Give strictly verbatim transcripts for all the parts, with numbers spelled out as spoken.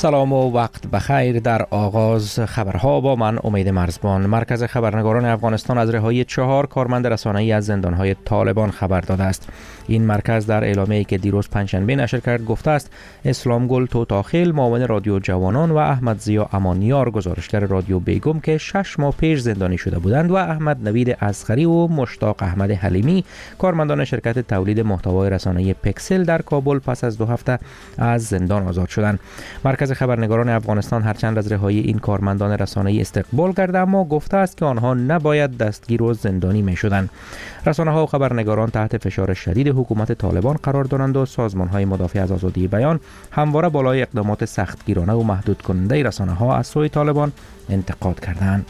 سلام و وقت بخیر. در آغاز خبرها با من امید مرزبان. مرکز خبرنگاران افغانستان از رهایی چهار کارمند رسانه‌ای از زندانهای طالبان خبر داده است. این مرکز در اعلامیه‌ای که دیروز پنجشنبه نشر کرد گفته است اسلام گل توتاخیل معاون رادیو جوانان و احمد ضیا امانیار گزارشگر رادیو بیگم که شش ماه پیش زندانی شده بودند و احمد نوید اصغری و مشتاق احمد حلیمی کارمندان شرکت تولید محتوای رسانه‌ای پکسل در کابل پس از دو هفته از زندان آزاد شدند. مرکز خبرنگاران افغانستان هرچند از رهایی این کارمندان رسانه‌ای استقبال کرده اما گفته است که آنها نباید دستگیر و زندانی می‌شدند. رسانه‌ها و خبرنگاران تحت فشار شدید حکومت طالبان قرار دارند و سازمان‌های مدافع از آزادی بیان همواره بالای اقدامات سختگیرانه و محدود کننده رسانه‌ها از سوی طالبان انتقاد کردند.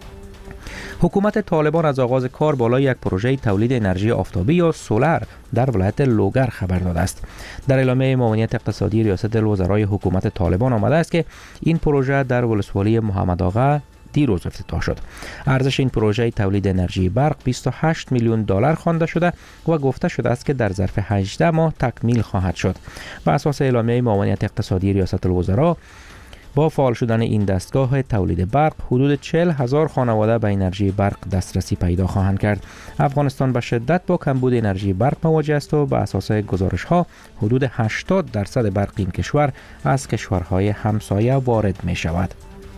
حکومت طالبان از آغاز کار بالای یک پروژه تولید انرژی آفتابی یا سولر در ولایت لوگر خبر داده است. در اعلامیه معاونیت اقتصادی ریاست الوزرای حکومت طالبان آمده است که این پروژه در ولسوالی محمد آقا دیروز افتتاح شد. ارزش این پروژه تولید انرژی برق بیست و هشت میلیون دلار خوانده شده و گفته شده است که در ظرف هجده ماه تکمیل خواهد شد. بر اساس اعلامیه معاونیت اقتصادی ریاست الوزرا با فعال شدن این دستگاه تولید برق حدود چهل هزار خانواده به انرژی برق دسترسی پیدا خواهند کرد. افغانستان به شدت با کمبود انرژی برق مواجه است و به اساس گزارش ها حدود هشتاد درصد برق این کشور از کشورهای همسایه وارد می شود.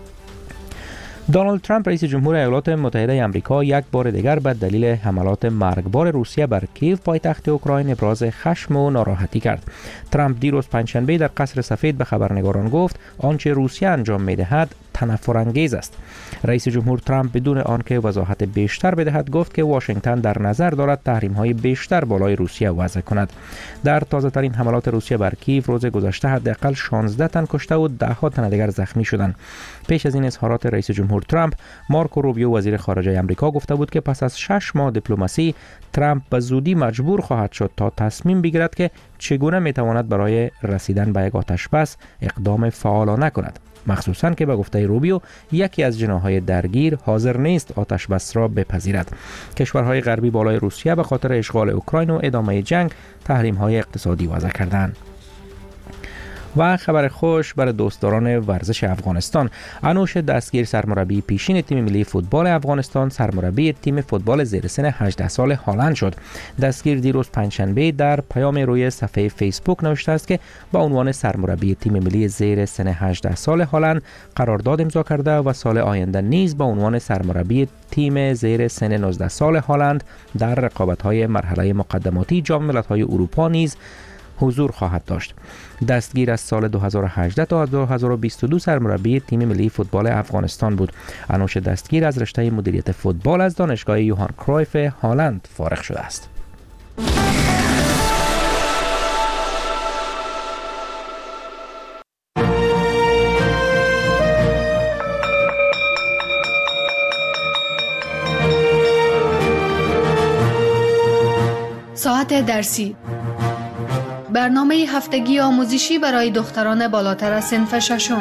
دونالد ترامپ رئیس جمهور ایالات متحده آمریکا یک بار دیگر به دلیل حملات مرگبار روسیه بر کیو پایتخت اوکراین ابراز خشم و ناراحتی کرد. ترامپ دیروز پنجشنبه در قصر سفید به خبرنگاران گفت آنچه روسیه انجام می‌دهد تنفرانگیز است. رئیس جمهور ترامپ بدون آنکه وضاحت بیشتر بدهد گفت که واشنگتن در نظر دارد تحریم‌های بیشتر بالای روسیه وضع کند. در تازه‌ترین حملات روسیه بر کیو روز گذشته حداقل شانزده تن کشته و ده ها تن دیگر زخمی شدند. پیش از این اظهارات رئیس جمهور ترامپ، مارکو روبیو وزیر خارجه آمریکا گفته بود که پس از شش ماه دیپلماسی ترامپ به زودی مجبور خواهد شد تا تصمیم بگیرد که چگونه میتواند برای رسیدن به یک آتشبس اقدام فعالانه کند، مخصوصاً که به گفته روبیو یکی از جناح‌های درگیر حاضر نیست آتشبس را بپذیرد. کشورهای غربی بالای روسیه به خاطر اشغال اوکراین و ادامه جنگ تحریم‌های اقتصادی وضع کردند. و خبر خوش برای دوستداران ورزش افغانستان، انوش دستگیر سرمربی پیشین تیم ملی فوتبال افغانستان سرمربی تیم فوتبال زیر سن هجده سال هالند شد. دستگیر دیروز پنجشنبه در پیام روی صفحه فیسبوک نوشته است که با عنوان سرمربی تیم ملی زیر سن هجده سال هالند قرارداد امضا کرده و سال آینده نیز با عنوان سرمربی تیم زیر سن نوزده سال هالند در رقابت‌های مرحله مقدماتی جام ملت‌های اروپا نیز حضور خواهد داشت. دستگیر از سال دو هزار و هجده تا دو هزار و بیست و دو سرمربی تیم ملی فوتبال افغانستان بود. انوش دستگیر از رشته مدیریت فوتبال از دانشگاه یوهان کرویف هالند فارغ شده است. ساعت درسی، برنامه هفتگی آموزشی برای دختران بالاتر از صنف ششم.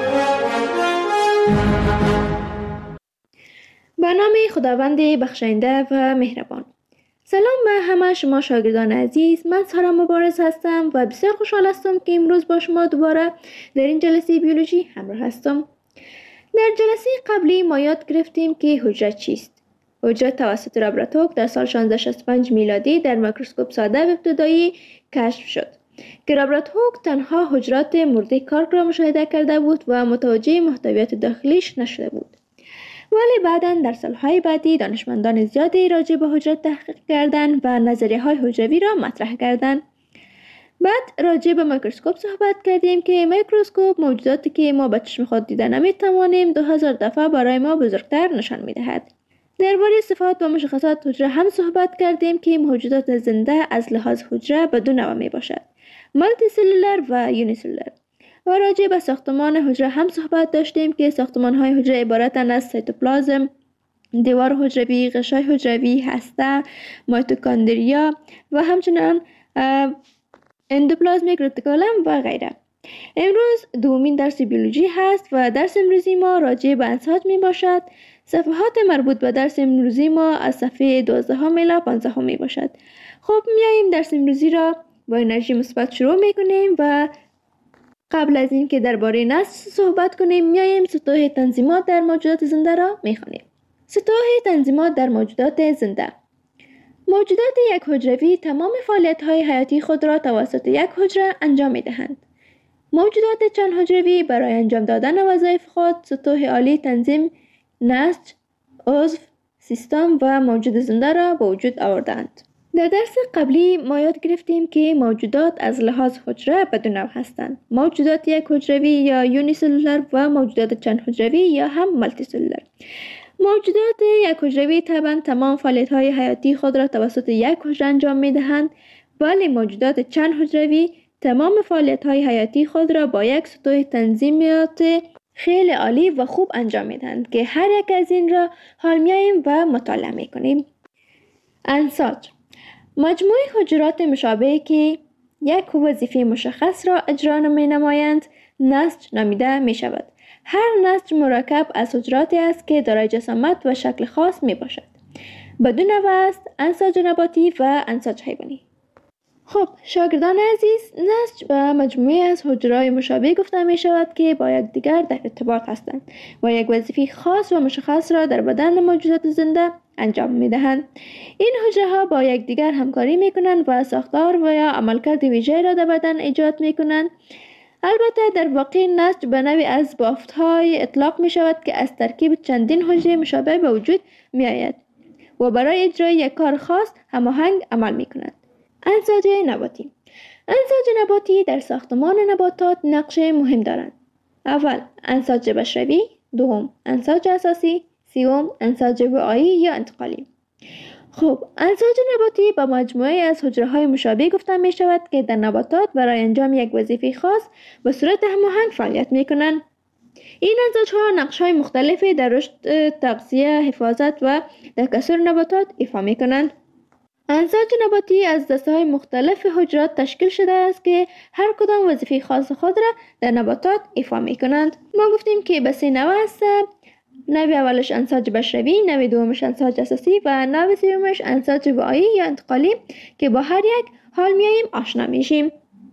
برنامه خداوند بخشنده و مهربان. سلام به همه شما شاگردان عزیز، من سارا مبارز هستم و بسیار خوشحال هستم که امروز با شما دوباره در این جلسه بیولوژی همراه هستم. در جلسه قبلی ما یاد گرفتیم که حجره چیست. حجره توسط رابرت هوک در سال شانزده شصت و پنج میلادی در میکروسکوپ ساده و ابتدایی کشف شد که رابرت هوک تنها حجرات مرده کارک را مشاهده کرده بود و متوجه محتویات داخلیش نشده بود. ولی بعداً در سالهای بعدی دانشمندان زیادی راجع به حجره تحقیق کردند و نظریه های حجروی را مطرح کردند. بعد راجع به میکروسکوپ صحبت کردیم که میکروسکوپ موجوداتی که ما به چشم خود دیده نمی‌توانیم دو هزار دفعه برای ما بزرگتر نشان می‌دهد. درباره صفات و مشخصات حجره هم صحبت کردیم که موجودات زنده از لحاظ حجره به دو نوع می باشد: مالتی سلولر و یونی سلولر. و راجع به ساختمان حجره هم صحبت داشتیم که ساختمان های حجره عبارتند از سیتوپلازم، دیوار حجروی، غشای حجروی، هسته، مایتوکاندریا و همچنان اندوپلازمیک رتیکولم و غیره. امروز دومین درس بیولوژی هست و درس امروزی ما راجع به انساج می باشد. صفحات مربوط به درس امروزی ما از صفحه دوازده الی پانزده می باشد. خب میاییم درس امروزی را با انرژی مثبت شروع می کنیم و قبل از این که درباره نسج صحبت کنیم، میاییم سطوح تنظیمات در موجودات زنده را میخوانیم. سطوح تنظیمات در موجودات زنده. موجودات یک حجروی تمام فعالیت‌های حیاتی خود را توسط یک حجره انجام می‌دهند. موجودات چند حجروی برای انجام دادن وظایف خود سطوح عالی تنظیم، نسج، عضو، سیستم و موجود زنده را به وجود آوردند. در درس قبلی ما یاد گرفتیم که موجودات از لحاظ حجره به دو نوع هستند: موجودات یک حجروی یا یونیسلولر و موجودات چند حجروی یا هم مالتی سلولر. موجودات یک حجروی طبعا تمام فعالیت‌های حیاتی خود را توسط یک حجره انجام می‌دهند، ولی موجودات چند حجروی تمام فعالیت‌های حیاتی خود را با یک سطوح تنظیمات خیلی عالی و خوب انجام می‌دهند که هر یک از این را حال می‌آییم و مطالعه می‌کنیم. انساج مجموعه حجرات مشابه که یک وظیفه مشخص را اجرا می‌نمایند نسج نامیده می‌شود. هر نسج مرکب از حجراتی است که دارای جسامت و شکل خاص می باشد. بدون نوع است انساج نباتی و انساج حیوانی. خب شاگردان عزیز، نسج به مجموعه از حجرات مشابه گفته می شود که با یکدیگر در ارتباط هستند و یک وظیفه خاص و مشخص را در بدن موجودات زنده انجام می دهند. این حجره ها با یکدیگر همکاری می کنند و ساختار و یا عملکرد ویژه را در بدن ایجاد می کنند. البته در واقع نسج به نوعی از بافت‌های اطلاق می شود که از ترکیب چندین حجره مشابه به وجود می آید و برای اجرای یک کار خاص هماهنگ عمل می کنند. انساج نباتی. انساج نباتی در ساختمان نباتات نقش مهم دارند. اول انساج بشروی، دوم انساج اساسی، سوم انساج وعایی یا انتقالی. خب انساج نباتی با مجموعه از حجره‌های مشابه گفته می شود که در نباتات برای انجام یک وظیفه خاص به صورت هماهنگ فعالیت می کنند. این انساج‌ها نقش‌های مختلفی در رشد، تغذیه، حفاظت و تکثر نباتات ایفا می کنند. انساج نباتی از دسته‌های مختلف حجرات تشکیل شده است که هر کدام وظیفه خاص خود را در نباتات ایفا می کنند. ما گفتیم که به سه نوع است: نوع اولش انساج بشروی، نوع دومش انساج اساسی و نوع سومش انساج وعایی یا انتقالی که با هر یک حال میاییم آشنا میشیم.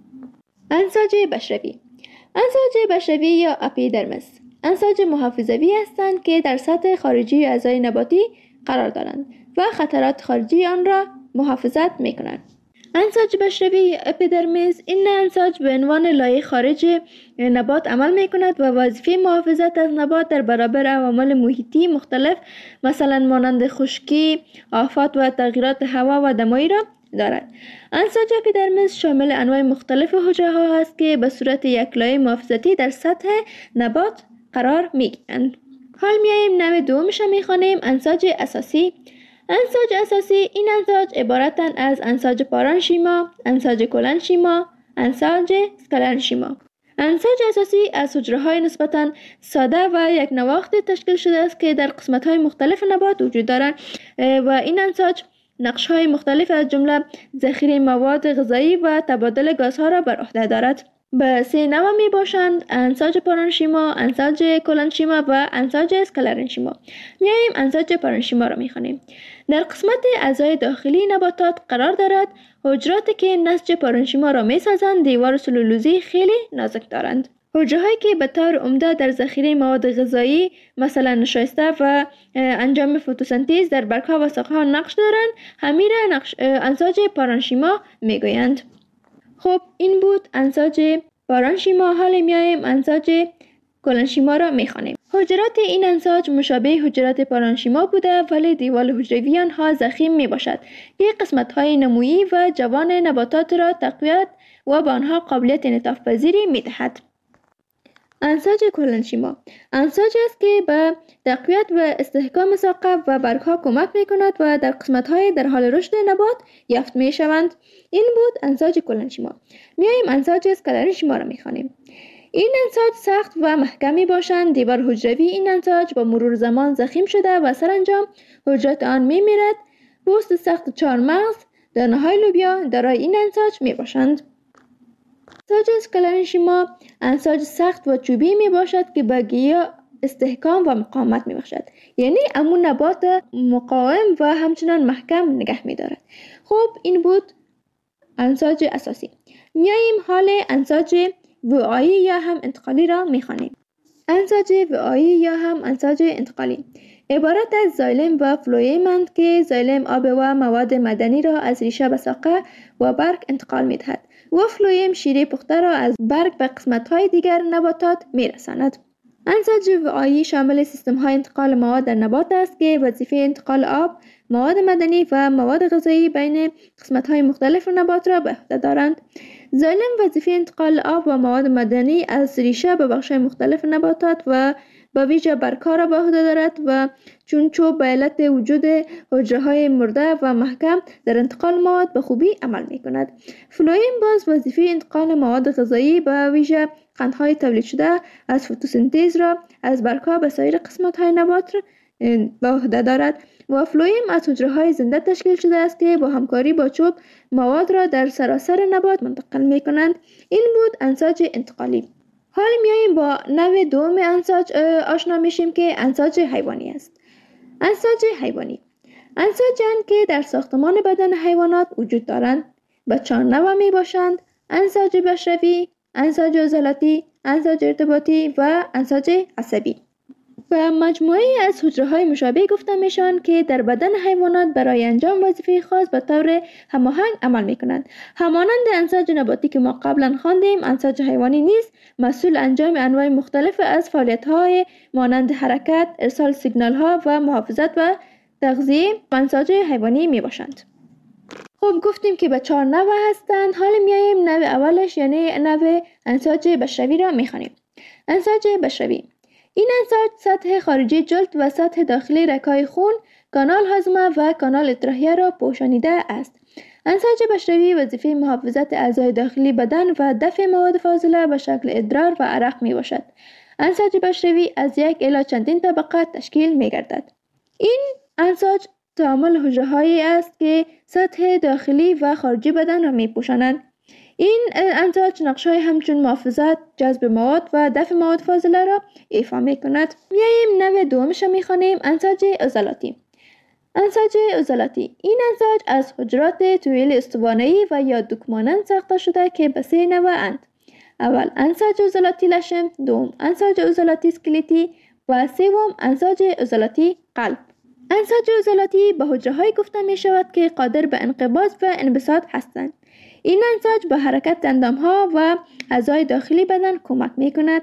انساج بشروی. انساج بشروی یا اپیدرمس انساج محافظوی هستند که در سطح خارجی اعضای نباتی قرار دارند و خطرات خارجی آن را محافظت میکنند. انساج بشروی اپیدرمیس این انساج به عنوان لایه خارج نبات عمل می کند و وظیفه محافظت از نبات در برابر عوامل محیطی مختلف مثلا مانند خشکی، آفات و تغییرات هوا و دمایی را دارد. انساج اپیدرمیس شامل انواع مختلف حجره ها است که به صورت یک لایه محافظتی در سطح نبات قرار می گیرند. حال میاییم نوع دومش را می خوانیم: انساج اساسی. انساج اساسی این انساج عبارتند از انساج پارانشیما، انساج کلنشیما، انساج اسکلنشیما. انساج اساسی از حجره‌های نسبتاً ساده و یک نواخت تشکیل شده است که در قسمت‌های مختلف نبات وجود دارند و این انساج نقش‌های مختلف از جمله ذخیره مواد غذایی و تبادل گازها را بر عهده دارد. به سه نوع می باشند: انساج پارانشیما، انساج کلنشیما و انساج اسکلرنشیما. میاییم انساج پارانشیما را میخوانیم. در قسمت اعضای داخلی نباتات قرار دارد. حجراتی که نسج پارانشیما را میسازند دیوار سلولوزی خیلی نازک دارند. حجرهایی که به طور عمده در ذخیره مواد غذایی مثلا نشایسته و انجام فتوسنتز در برگ‌ها و ساقه‌ها نقش دارند همین را نقش انساج پارانشیما میگویند. خب این بود انساج پارانشیما. حال میاییم انساج کلنشیما را میخوانیم. حجرات این انساج مشابه حجرات پارانشیما بوده ولی دیوال حجروی آنها ضخیم می باشد که قسمت‌های نمویی و جوان نباتات را تقویت و به آنها قابلیت انعطاف پذیری می دهد. انساج کلنشیما انساج است که به تقویت و استحکام ساقه و برگها کمک می کند و در قسمت‌های در حال رشد نبات یافت می شوند. این بود انساج کلنشیما. میاییم انساج اسکلرنشیما را می خوانیم. این انساج سخت و محکمی باشند. دیوار حجروی این انساج با مرور زمان ضخیم شده و سرانجام حجرات آن می میرد. پوست سخت چهارمغز، دانه‌های لوبیا دارای این انساج می باشند. انساج اسکلرنشیما انساج سخت و چوبی می باشد که به گیا استحکام و مقاومت می بخشد، یعنی امون نبات مقاوم و همچنان محکم نگه می دارد. خب این بود انساج اساسی. میاییم حال انساج وعایی یا هم انتقالی را می‌خوانیم. انساج وعایی یا هم انساج انتقالی عبارت از زایلم و فلویم‌اند که زایلم آب و مواد معدنی را از ریشه به ساقه و برگ انتقال می‌دهد و فلویم شیره پخته را از برگ به قسمت‌های دیگر نباتات می‌رساند. انساج وعایی شامل سیستم‌های انتقال مواد در نبات است که وظیفه انتقال آب، مواد معدنی و مواد غذایی بین قسمت‌های مختلف نبات را به عهده دارند. زایلم وظیفه انتقال آب و مواد معدنی از ریشه به بخش‌های مختلف نباتات و به ویژه برگ‌ها را به عهده دارد و چون چوب به علت وجود حجره‌های مرده و محکم در انتقال مواد به خوبی عمل می‌کند. فلویم باز وظیفه انتقال مواد غذایی به ویژه قندهای تولید شده از فتوسنتز را از برگ‌ها به سایر قسمت‌های نبات به عهده دارد و فلویم از حجره‌های زنده تشکیل شده است که با همکاری با چوب مواد را در سراسر نبات منتقل می‌کنند. این بود انساج انتقالی. حال میاییم با نوع دوم انساج آشنا میشیم که انساج حیوانی است. انساج حیوانی انساج‌اند که در ساختمان بدن حیوانات وجود دارند. به چهار نوع می باشند: انساج بشری، انساج عضلاتی، انساج ارتباطی و انساج عصبی. و مجموعه از حجره‌های مشابه گفته میشن که در بدن حیوانات برای انجام وظیفه خاص به طور هماهنگ عمل میکنند. همانند انساج نباتی که ما قبلا خواندیم، انساج حیوانی نیز مسئول انجام انواع مختلف از فعالیت‌های مانند حرکت، ارسال سیگنال‌ها و محافظت و تغذیه انساج حیوانی میباشند. خب گفتیم که به چهار نوع هستند. حالا میایم نوع اولش یعنی نوع انساج بشری را میخوانیم. انساج بشری این انساج سطح خارجی جلد و سطح داخلی رگ‌های خون، کانال هاضمه و کانال اطراحیه را پوشانیده است. انساج بشری وظیفه محافظت اعضای داخلی بدن و دفع مواد فاضله به شکل ادرار و عرق می باشد. انساج بشری از یک الی چندین طبقه تشکیل می گردد. این انساج تعامل حجره‌هایی است که سطح داخلی و خارجی بدن را می پوشانند. این انساج نقش‌های همچون محافظت، جذب مواد و دفع مواد فاضله را ایفا می‌کند. میاییم نوع دومش را می‌خوانیم، انساج عضلاتی. انساج عضلاتی این انساج از حجرات طویل استوانه‌ای و یا دوک مانند ساخته شده که به سه نوع اند. اول انساج عضلاتی لشم، دوم انساج عضلاتی اسکلتی و سوم انساج عضلاتی قلب. انساج عضلاتی به حجره‌هایی گفته می‌شود که قادر به انقباض و انبساط هستند. این انساج به حرکت اندام‌ها و اعضای داخلی بدن کمک می‌کند.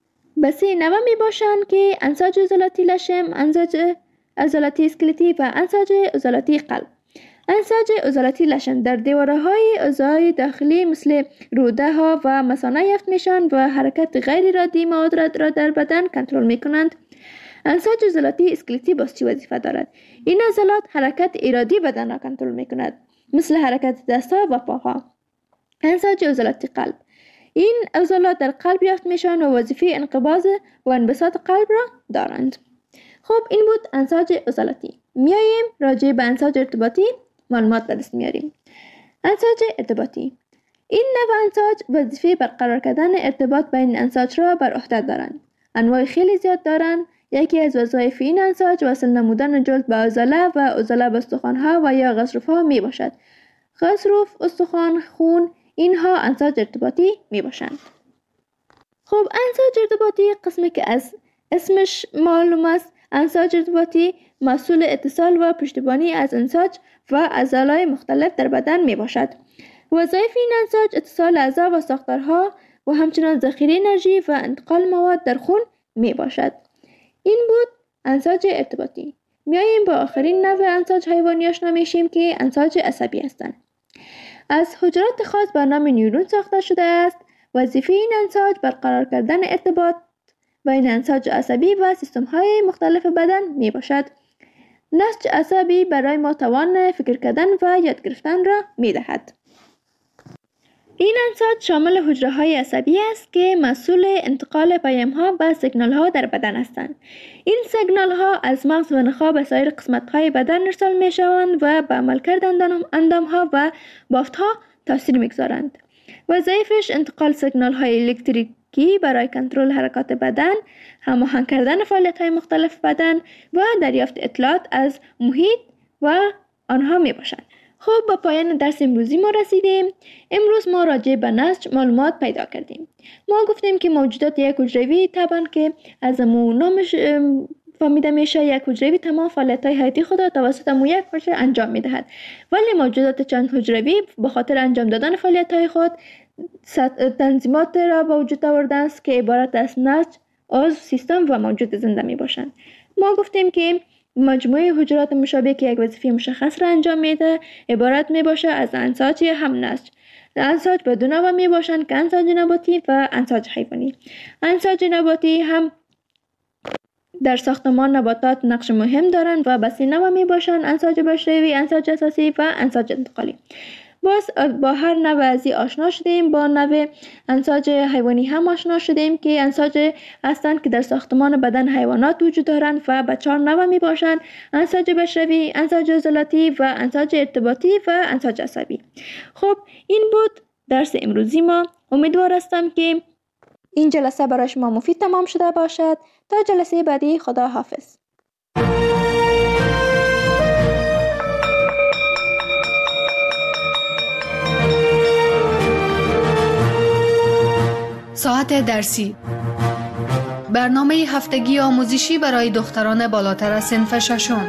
به سه نوع می‌باشند که انساج عضلاتی لشم، انساج عضلاتی اسکلتی و انساج عضلاتی قلب. انساج عضلاتی لشم در دیواره‌های اعضای داخلی مثل روده‌ها و مثانه یافت میشن و حرکت غیر ارادی مواد را در بدن کنترل می‌کنند. انساج عضلاتی اسکلتی باز چه وظیفه دارد؟ این عضلات حرکت ارادی بدن را کنترل می‌کند، مثل حرکت دست‌ها و پاها. انساج عضلاتی قلب این عضلات در قلب یافت میشن و وظیفه انقباض و انبساط قلب را دارند. خب این بود انساج عضلاتی. میاییم راجع به انساج ارتباطی معلومات به دست میاریم. انساج ارتباطی این نوع انساج وظیفه برقرار کردن ارتباط بین انساج را بر عهده دارند. انواع خیلی زیاد دارند. یکی از وظایف این انساج وصل نمودن جلد به عضله و عضله به استخوان‌ها و یا غضروف‌ها می باشد. غضروف، استخوان، خون اینها انساج ارتباطی می باشند. خب انساج ارتباطی قسمی که از اسمش معلوم است، انساج ارتباطی مسئول اتصال و پشتیبانی از انساج و عضلات مختلف در بدن می باشد. وظایف این انساج اتصال اعضا و ساختارها و همچنان ذخیره انرژی و انتقال مواد در خون می باشد. این بود انساج ارتباطی. میاییم با آخرین نوع انساج حیوانی آشنا میشیم که انساج عصبی هستند. از حجرات خاص به نام نیورون ساخته شده است. وظیفه این انساج برقرار کردن ارتباط بین انساج عصبی و سیستم‌های مختلف بدن می باشد. نسج عصبی برای ما توان فکر کردن و یاد گرفتن را می دهد. این انساج شامل حجره‌های عصبی است که مسئول انتقال پیام‌ها و سیگنال‌ها در بدن هستند. این سیگنال‌ها از مغز و نخاع به سایر قسمت‌های بدن ارسال می‌شوند و به عملکرد اندام‌ها و بافت‌ها تاثیر می‌گذارند. وظایفش انتقال سیگنال‌های الکتریکی برای کنترل حرکات بدن، هماهنگ کردن فعالیت‌های مختلف بدن و دریافت اطلاعات از محیط و آنها می‌باشند. خب به پایان درس امروزی ما رسیدیم. امروز ما راجع به نسج معلومات پیدا کردیم. ما گفتیم که موجودات یک حجروی طبعا که از مو نامش فهمیده میشه، یک حجروی تمام فعالیت‌های حیاتی خود را توسط مو یک حجره انجام میدهد، ولی موجودات چند حجروی به خاطر انجام دادن فعالیت‌های خود تنظیمات را به وجود آورده است که عبارت از نسج، عضو، سیستم و موجود زنده می باشند. ما گفتیم که مجموعه حجرات مشابه که یک وظیفه مشخص را انجام میده عبارت می باشه از انساج یا هم نسج. انساج به دو نوع می باشند که انساج نباتی و انساج حیوانی. انساج نباتی هم در ساختمان نباتات نقش مهم دارند و به سه نوع می باشند: انساج بشری، انساج اساسی و انساج انتقالی. باز با هر نوع از این آشنا شدیم. با نوع انساج حیوانی هم آشنا شدیم که انساج هستند که در ساختمان بدن حیوانات وجود دارند و به چهار نوع می باشند: انساج بشری، انساج عضلاتی و انساج ارتباطی و انساج عصبی. خب این بود درس امروزی ما. امیدوار هستم که این جلسه برای شما مفید تمام شده باشد. تا جلسه بعدی، خدا حافظ. ساعت درسی، برنامه هفتگی آموزشی برای دختران بالاتر از صنف ششم.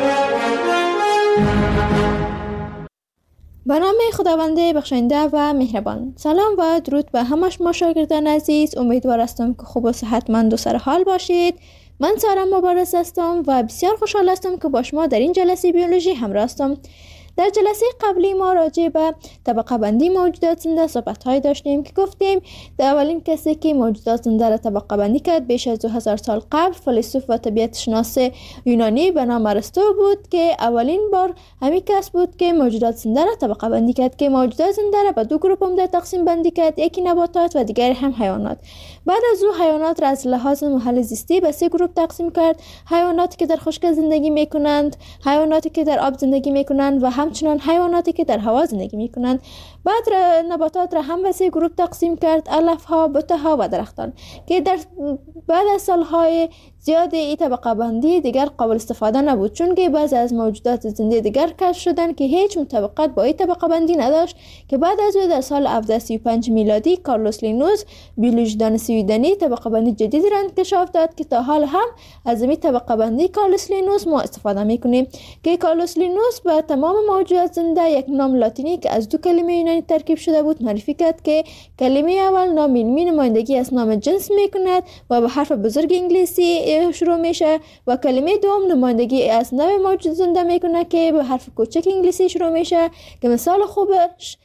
به نام خداوند بخشنده و مهربان. سلام و درود به همه شما شاگردان عزیز. امیدوار هستم که خوب و صحتمند و سرحال باشید. من سارا مبارز هستم و بسیار خوشحال هستم که با شما در این جلسه بیولوژی همراه هستم. در جلسه قبلی ما راجع به طبقه بندی موجودات زنده صحبت های داشتیم که گفتیم در اولین کسی که موجودات زنده را طبقه بندی کرد بیش از دو هزار سال قبل فیلسوف و طبیعت شناس یونانی به نام ارسطو بود که اولین بار همین کس بود که موجودات زنده را طبقه بندی کرد که موجودات زنده را به دو گروه عمده تقسیم بندی کرد، یکی نباتات و دیگر هم حیوانات. بعد از او حیوانات را از لحاظ محل زیستی به سه گروه تقسیم کرد: حیواناتی که در خشک زندگی میکنند، حیواناتی که در آب زندگی میکنند و همچنان حیواناتی که در هوا زندگی میکنند. بعد نباتات را هم به سه گروه تقسیم کرد: علف ها، بوته ها و درختان، که در بعد از سالهای زیاد این طبقه بندی دیگر قابل استفاده نبود، چون که بعضی از موجودات زنده دیگر کشف شدند که هیچ مطابقت با این طبقه بندی نداشت، که بعد از او در سال هفتصد و سی و پنج میلادی کارلوس لینوس بیولوژیدان سویدنی طبقه بندی جدیدی را انکشاف داد که تا حال هم از این طبقه بندی کارلوس لینوس ما استفاده میکنیم، که کارلوس لینوس به تمام موجودات زنده یک نام لاتینی که از دو کلمه یونانی ترکیب شده بود معرفی کرد که کلمه اول نام علمی نمایندگی از نام جنس میکند و به حرف بزرگ انگلیسی شروع میشه و کلمه دوم نمایندگی از نوع موجود زنده میکنه که به حرف کوچک انگلیسی شروع میشه که مثال خوبش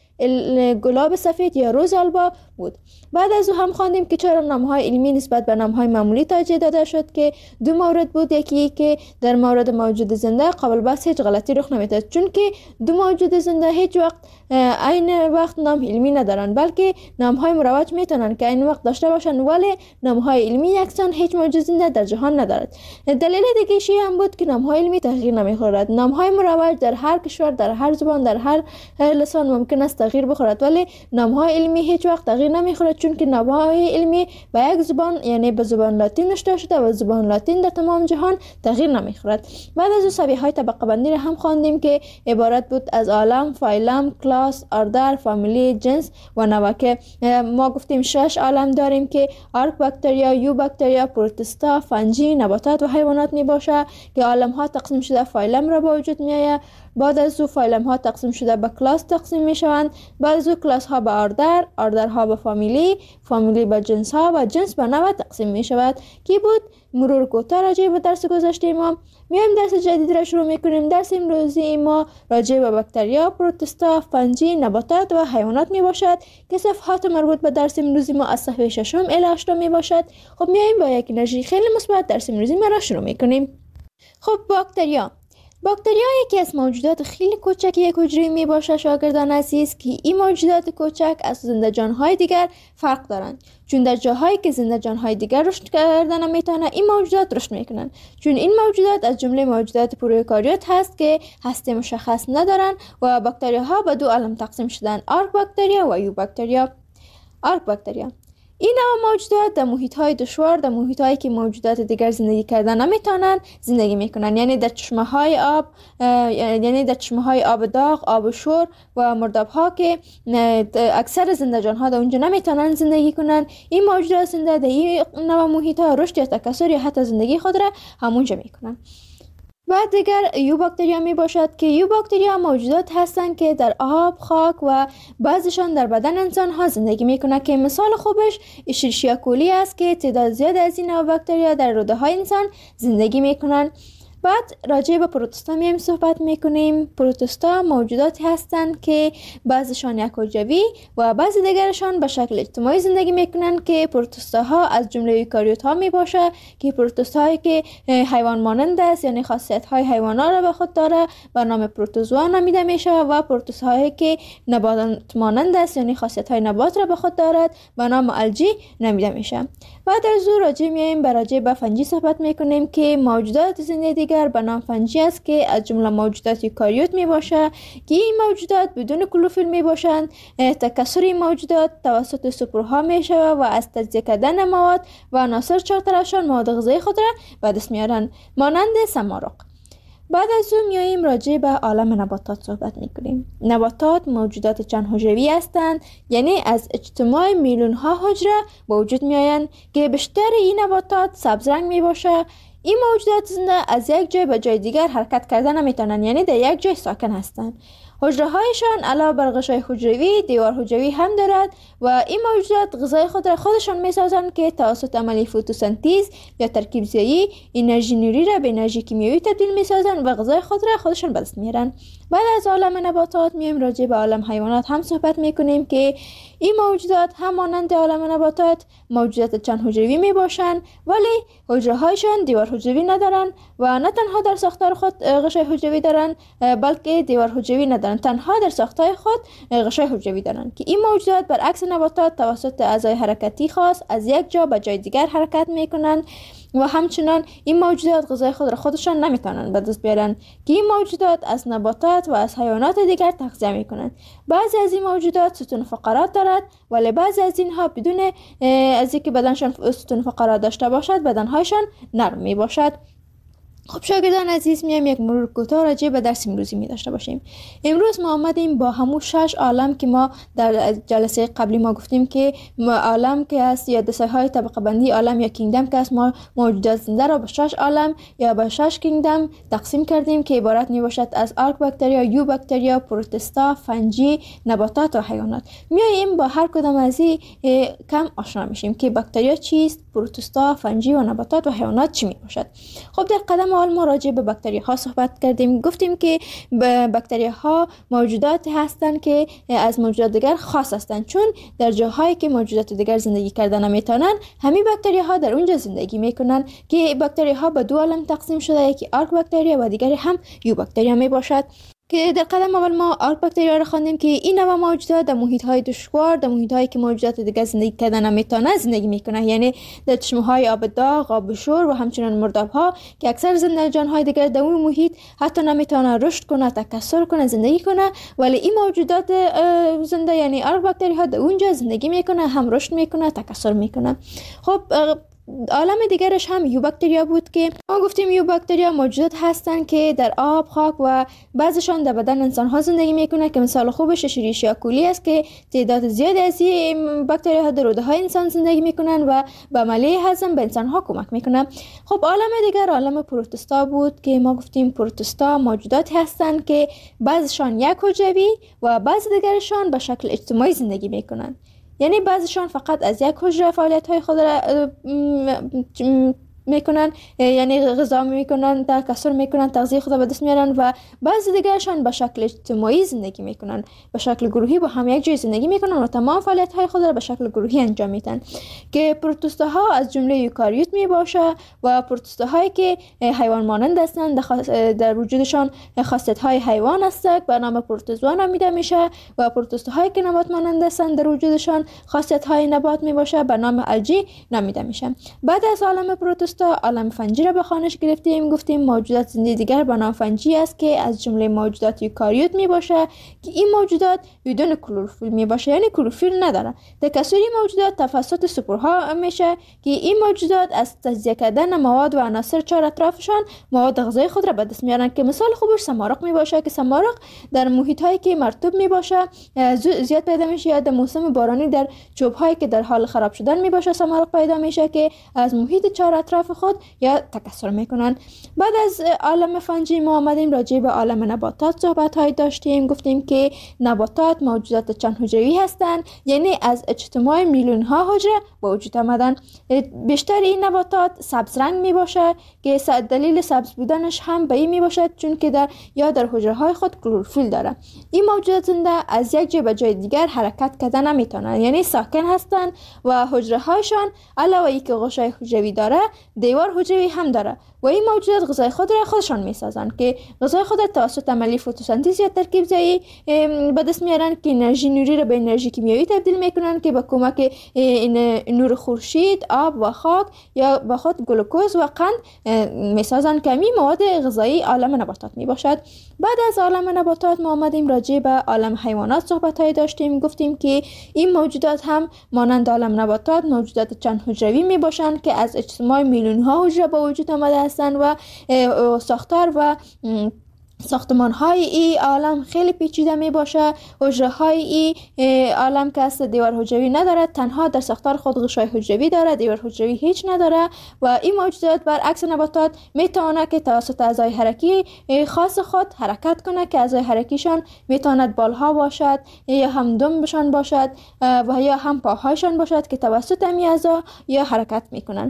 گلاب سفید یا روز آلبا بود. بعد از او هم خواندیم که چرا نامهای علمی نسبت به نامهای معمولی توجیه داده شد که دو مورد بود: یکی که در مورد موجود زنده قابل بحث هیچ غلطی رخ نمیداد، چون که دو موجود زنده هیچ وقت عین وقت نام علمی ندارن، بلکه نامهای مروج میتونن که عین وقت داشته باشن، ولی نامهای علمی یکسان هیچ موجود زنده در جهان ندارد. دلیل دیگه هم بود که نامهای علمی تغییر نمیخورد. نامهای مروج در هر کشور، در هر زبان، در هر لسان ممکن است تغییر بخورد، ولی نامهای علمی هیچ وقت تغییر نمیخورد، چون که نامهای علمی به یک زبان یعنی به زبان لاتین نوشته شده و زبان لاتین در تمام جهان تغییر نمیخورد. بعد از او سبیه های طبقه بندی را هم خواندیم که عبارت بود از عالم، فایلم، کلاس، اردر، فامیلی، جنس و نوع، که ما گفتیم شش عالم داریم که آرک باکتریا، یو باکتریا، پروتستا، فنجی، نباتات و حیوانات می باشه که عالم ها تقسیم شده فایلم را به وجود می آید. بعد از او فایلم ها تقسیم شده به کلاس تقسیم می شوند. بعد از او کلاس ها به آردر، آردر ها به فامیلی، فامیلی به جنس ها و جنس به نوع تقسیم می شود. کی بود مرور کوتاه راجع به درس گذشته ما. میایم درس جدید را شروع میکنیم. درس امروزی ما راجع به باکتریا، پروتستا، فنجی، نباتات و حیوانات می باشد که صفحات مربوط به درس امروزی ما از صفحه ششم الی هشتم می باشد. خب میایم با یک انرژی خیلی مثبت درس امروزی ما را شروع میکنیم. خب باکتریا باکتریا یکی از موجودات خیلی کوچک یک حجره می باشه شاگردان عزیز، که این موجودات کوچک از زنده جانهای دیگر فرق دارند، چون در جاهایی که زنده جانهای دیگر رشد کردن نمیتونه این موجودات رشد میکنن، چون این موجودات از جمله موجودات پروکاریوت هست که هسته مشخص ندارن و باکتریاها به دو عالم تقسیم شدن: آرک باکتریا و یو باکتریا. آرک باکتریا این نوع موجودات در محیط‌های دشوار، در محیط‌هایی که موجودات دیگر زندگی کردن نمیتونن زندگی میکنن، یعنی در چشمه‌های آب، یعنی در چشمه‌های آب داغ، آب شور و مرداب‌ها که اکثر زنده جان‌ها در اونجا نمیتونن زندگی کنن. این موجودات زنده در این نوع محیط‌ها رشد یا تکثر یا حتی زندگی خود را همونجا میکنن. و دیگر یوباکتریا می باشد که یوباکتریا موجودات هستند که در آب، خاک و بعضیشان در بدن انسان ها زندگی می کنند که مثال خوبش اشریشیا کولی است که تعداد زیاد از این نوع باکتریا در روده های انسان زندگی می کنند. بعد راجع به پروتوستا میم صحبت میکنیم. پروتوستا موجوداتی هستند که بعضیشان یک حجروی و بعضی دیگرشان به شکل اجتماعی زندگی میکنند که پروتوستاها از جمله یوکاریوت ها می باشه که پروتوستاهایی که حیوان مانند است، یعنی خاصیت های حیوانات را به خود داره به نام پروتوزوا نامیده میشه، و پروتوستاهایی که نبات مانند است، یعنی خاصیت های نبات را به خود دارد به نام الژی نامیده میشه. بعد از او راجع میایم به راجع به فنجی صحبت میکنیم که موجودات زنده دیگر به نام فنجی است که از جمله موجودات یوکاریوت می باشه که این موجودات بدون کلوروفیل می باشند. تکثر این موجودات توسط سپرها می شود و از تجزیه کردن مواد و عناصر چهارطرفشان مواد غذایی خود را به دست میارن مانند سمارق. بعد از او میاییم راجع به عالم نباتات صحبت میکنیم. نباتات موجودات چند حجروی هستند، یعنی از اجتماع میلیون ها حجره به وجود میآیند که بیشتر این نباتات سبز رنگ می باشه. این موجودات زنده از یک جای به جای دیگر حرکت کردن نمیتونن، یعنی در یک جای ساکن هستند. حجره هایشان علاوه بر غشای حجروی دیوار حجروی هم دارد و این موجودات غذای خود را خودشان میسازند که توسط عمل فتوسنتز یا ترکیب زایی انرژی نوری را به انرژی کیمیایی تبدیل میسازند و غذای خود را خودشان به دست میارن. بعد از عالم نباتات میایم راجع به عالم حیوانات هم صحبت میکنیم که این موجودات هم مانند عالم نباتات موجودات چند حجروی می باشند، ولی حجره هایشان دیوار حجروی ندارن و نه تنها در ساختار خود غشای حجروی دارن بلکه دیوار حجروی ندارن، تنها در ساختار خود غشای حجروی دارن که این موجودات برعکس نباتات توسط اعضای حرکتی خاص از یک جا به جای دیگر حرکت میکنن و همچنان این موجودات غذای خود را خودشان نمیتونن به دست بیارن که این موجودات از نباتات و از حیوانات دیگر تغذیه میکنن. بعضی از این موجودات ستون فقرات دارد ولی بعضی از اینها بدون از اینکه بدنشان ستون فقرات داشته باشد بدنهایشان نرم می باشد. خب شاگردان عزیز، میایم یک مرور کوتاه راجع به درس امروزی می داشته باشیم. امروز ما آمدیم با همون شش عالم که ما در جلسه قبلی ما گفتیم که عالم که است یا دسته های طبقه بندی عالم یا کینگدم که است، ما موجودات زنده را به شش عالم یا به شش کینگدم تقسیم کردیم که عبارت می باشد از آرک باکتریا، یو باکتریا، پروتوستا، فنجی، نباتات و حیوانات. میایم با هر کدام از این کم آشنا میشیم که باکتریا چیست، پروتوستا، فنجی و نباتات و حیوانات چی می باشد. خب در قدم اول ما راجع به باکتری ها صحبت کردیم. گفتیم که باکتری ها موجوداتی هستند که از موجودات دیگر خاص هستند، چون در جاهایی که موجودات دیگر زندگی کردن نمیتونن همین باکتری ها در اونجا زندگی میکنن که باکتری ها به دو عالم تقسیم شده، یکی آرک باکتریا و دیگری هم یو باکتریا می باشد که در قدم اول ما آرک باکتریا را خواندیم که این نوع موجودات در محیط های دشوار، در محیط هایی که موجودات دیگر زندگی کردن نمیتونن زندگی میکنن، یعنی در چشمه های آب داغ، آب شور و همچنین مرداب ها که اکثر زنده جان های دیگر در اون محیط حتی نمیتونه رشد کنه، تکثر کنه، زندگی کنه، ولی این موجودات زنده یعنی آرک باکتری ها در اونجا زندگی میکنه، هم رشد میکنه، تکثر میکنه. خب عالم دیگرش هم یو باکتریا بود که ما گفتیم یو باکتریا موجودات هستند که در آب، خاک و بعضشان در بدن انسان ها زندگی میکنه که مثال خوبش اشریشیا کولی است که تعداد زیادی از این باکتریا ها در روده های انسان زندگی میکنن و به عملیه هضم به انسان ها کمک میکنه. خب عالم دیگر عالم پروتوستا بود که ما گفتیم پروتوستا موجوداتی هستند که بعضشان یک حجروی و بعض دیگرشان به شکل اجتماعی زندگی میکنن، یعنی بعضیشان فقط از یک حجره فعالیت های خود را میکنن، یعنی غذا میکنن، تکثر میکنن، تغذیه خود به دست میارن و بعضی دیگرشان به شکل اجتماعی زندگی میکنن، به شکل گروهی با هم یک جای زندگی میکنن و تمام فعالیت های خود را به شکل گروهی انجام میدن که پروتوستاها از جمله یوکاریوت می باشه و پروتوستاهایی که حیوان مانند هستند در وجودشان خاصیت های حیوان هستند به نام پروتوزوا نامیده میشه و پروتوستاهایی که نبات مانند هستند در وجودشان خاصیت های نبات می باشه به نام الژی نامیده میشه. بعد از عالم پروتوستا دوستا عالم فنجی را به خوانش گرفتیم. گفتیم موجودات زنده دیگر به نام فنجی است که از جمله موجودات یوکاریوت می باشه که این موجودات بدون کلروفیل می باشه، یعنی کلروفیل نداره. تکثر موجودات توسط سپورها میشه که این موجودات از تجزیه کردن مواد و عناصر چهار اطرافشان مواد غذایی خود را به دست میارن که مثال خوبش سمارق می باشه که سمارق در محیط هایی که مرطوب می باشه زیاد پیدا میشه، یا در موسم بارانی در چوب هایی که در حال خراب شدن می باشه سمارق پیدا میشه که از محیط چهار اطراف خود یا تکثر میکنن. بعد از عالم فنجی ما آمدیم راجع به عالم نباتات صحبت های داشتیم. گفتیم که نباتات موجودات چند حجروی هستند، یعنی از اجتماع میلیون ها حجره به وجود آمدن. بیشتر این نباتات سبز رنگ می باشه که دلیل سبز بودنش هم به این می باشد چون که در یا در حجره های خود کلروفیل داره. این موجودات زنده از یک جای به جای دیگر حرکت کردن نمیتونن، یعنی ساکن هستند و حجره هایشان علاوه ای که غشای حجروی داره دیوار حجروی هم داره و این موجودات غذای خود را خودشان میسازن که غذای خود را توسط عملیه فتوسنتز یا ترکیب زایی به دست میارن که انرژی نوری را به انرژی کیمیایی تبدیل میکنن که با کمک نور خورشید، آب و خاک یا با خود گلوکوز و قند میسازن که می مواد غذایی عالم نباتات میباشد. بعد از عالم نباتات ما آمدیم راجع به عالم حیوانات صحبت های داشتیم. گفتیم که این موجودات هم مانند عالم نباتات موجودات چند حجروی می باشند که از اجتماع میلیون ها حجره به وجود آمده هستند و ساختار و ساختمان های ای عالم خیلی پیچیده می باشه. حجره های ای عالم که است دیوار حجروی نداره، تنها در ساختار خود غشای حجروی داره، دیوار حجروی هیچ نداره و این موجودات برعکس نباتات می تواند که توسط اعضای حرکی خاص خود حرکت کنه که اعضای حرکیشان می تواند بالها باشد یا هم دمبشان باشد و یا هم پاهایشان باشد که توسط امی اعضا یا حرکت می کنن.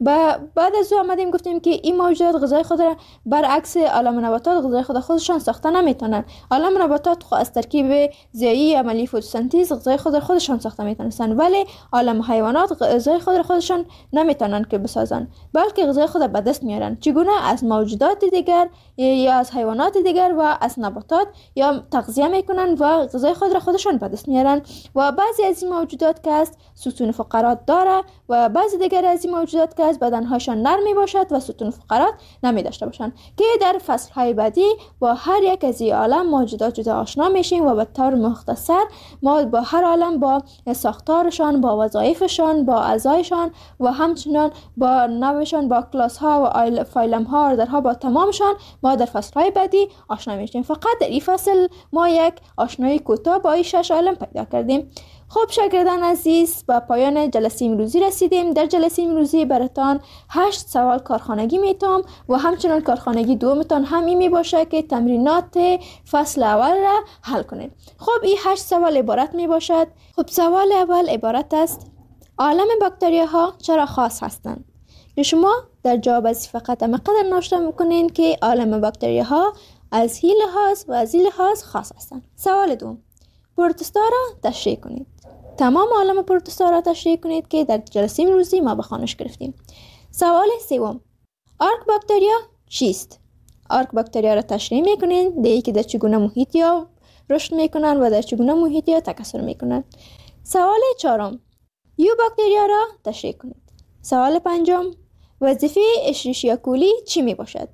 بعد از او آمدیم گفتیم که این موجودات غذای خود را برعکس عالم نباتات غذای خود خودشان ساخته نمیتونن. عالم نباتات خود از ترکیب زیایی عملیه فتوسنتز غذای خود خودشان ساخته میتونن، ولی عالم حیوانات غذای خود خودشان نمیتونن که بسازن، بلکه غذای خود به دست میارن. چگونه؟ از موجودات دیگر یا از حیوانات دیگر و از نباتات یا تغذیه میکنن و غذای خود را خودشان به دست میارن. و بعضی از این موجودات که است ستون فقرات داره و بعضی دیگر از این موجودات که است بدنهاشان نرم میباشد و ستون فقرات نمی داشته باشن که در فصل های بعدی با هر یک از این عالم موجودات جدا آشنا میشیم و به طور مختصر ما با هر عالم با ساختارشان، با وظایفشان، با اعضایشان و همچنان با نوعشان، با کلاس ها و فایلم ها و درها با تمامشان ما در فصل های بعدی آشنا میشیم. فقط در این فصل ما یک آشنایی کوتاه با این شش عالم پیدا کردیم. خب شاگردان عزیز، به پایان جلسه امروزی رسیدیم. در جلسه امروزی براتان هشت سوال کارخانگی میتونم و همچنان کارخانگی دومتان همین می باشه که تمرینات فصل اول را حل کنید. خب این هشت سوال عبارت می باشد. خب سوال اول عبارت است: عالم باکتریا ها چرا خاص هستند؟ که شما در جواب از فقط مقدر نوشته میکنین که عالم باکتریا ها از این لحاظ و از این لحاظ خاص هستند. سوال دوم: پروتوستا را تشریح کنید. تمام عالم پروتوستا را تشریح کنید که در جلسه امروزی ما به خوانش گرفتیم. سوال سوم: آرک باکتریا چیست؟ آرک باکتریا را تشریح میکنید، دیگه که در چگونه محیط یا رشد میکنن و در چگونه محیط یا تکثر میکنن. سوال چهارم: یو باکتریا را تشریح کنید. سوال پنجم: وظیفه اشریشیا کولی چی می باشد؟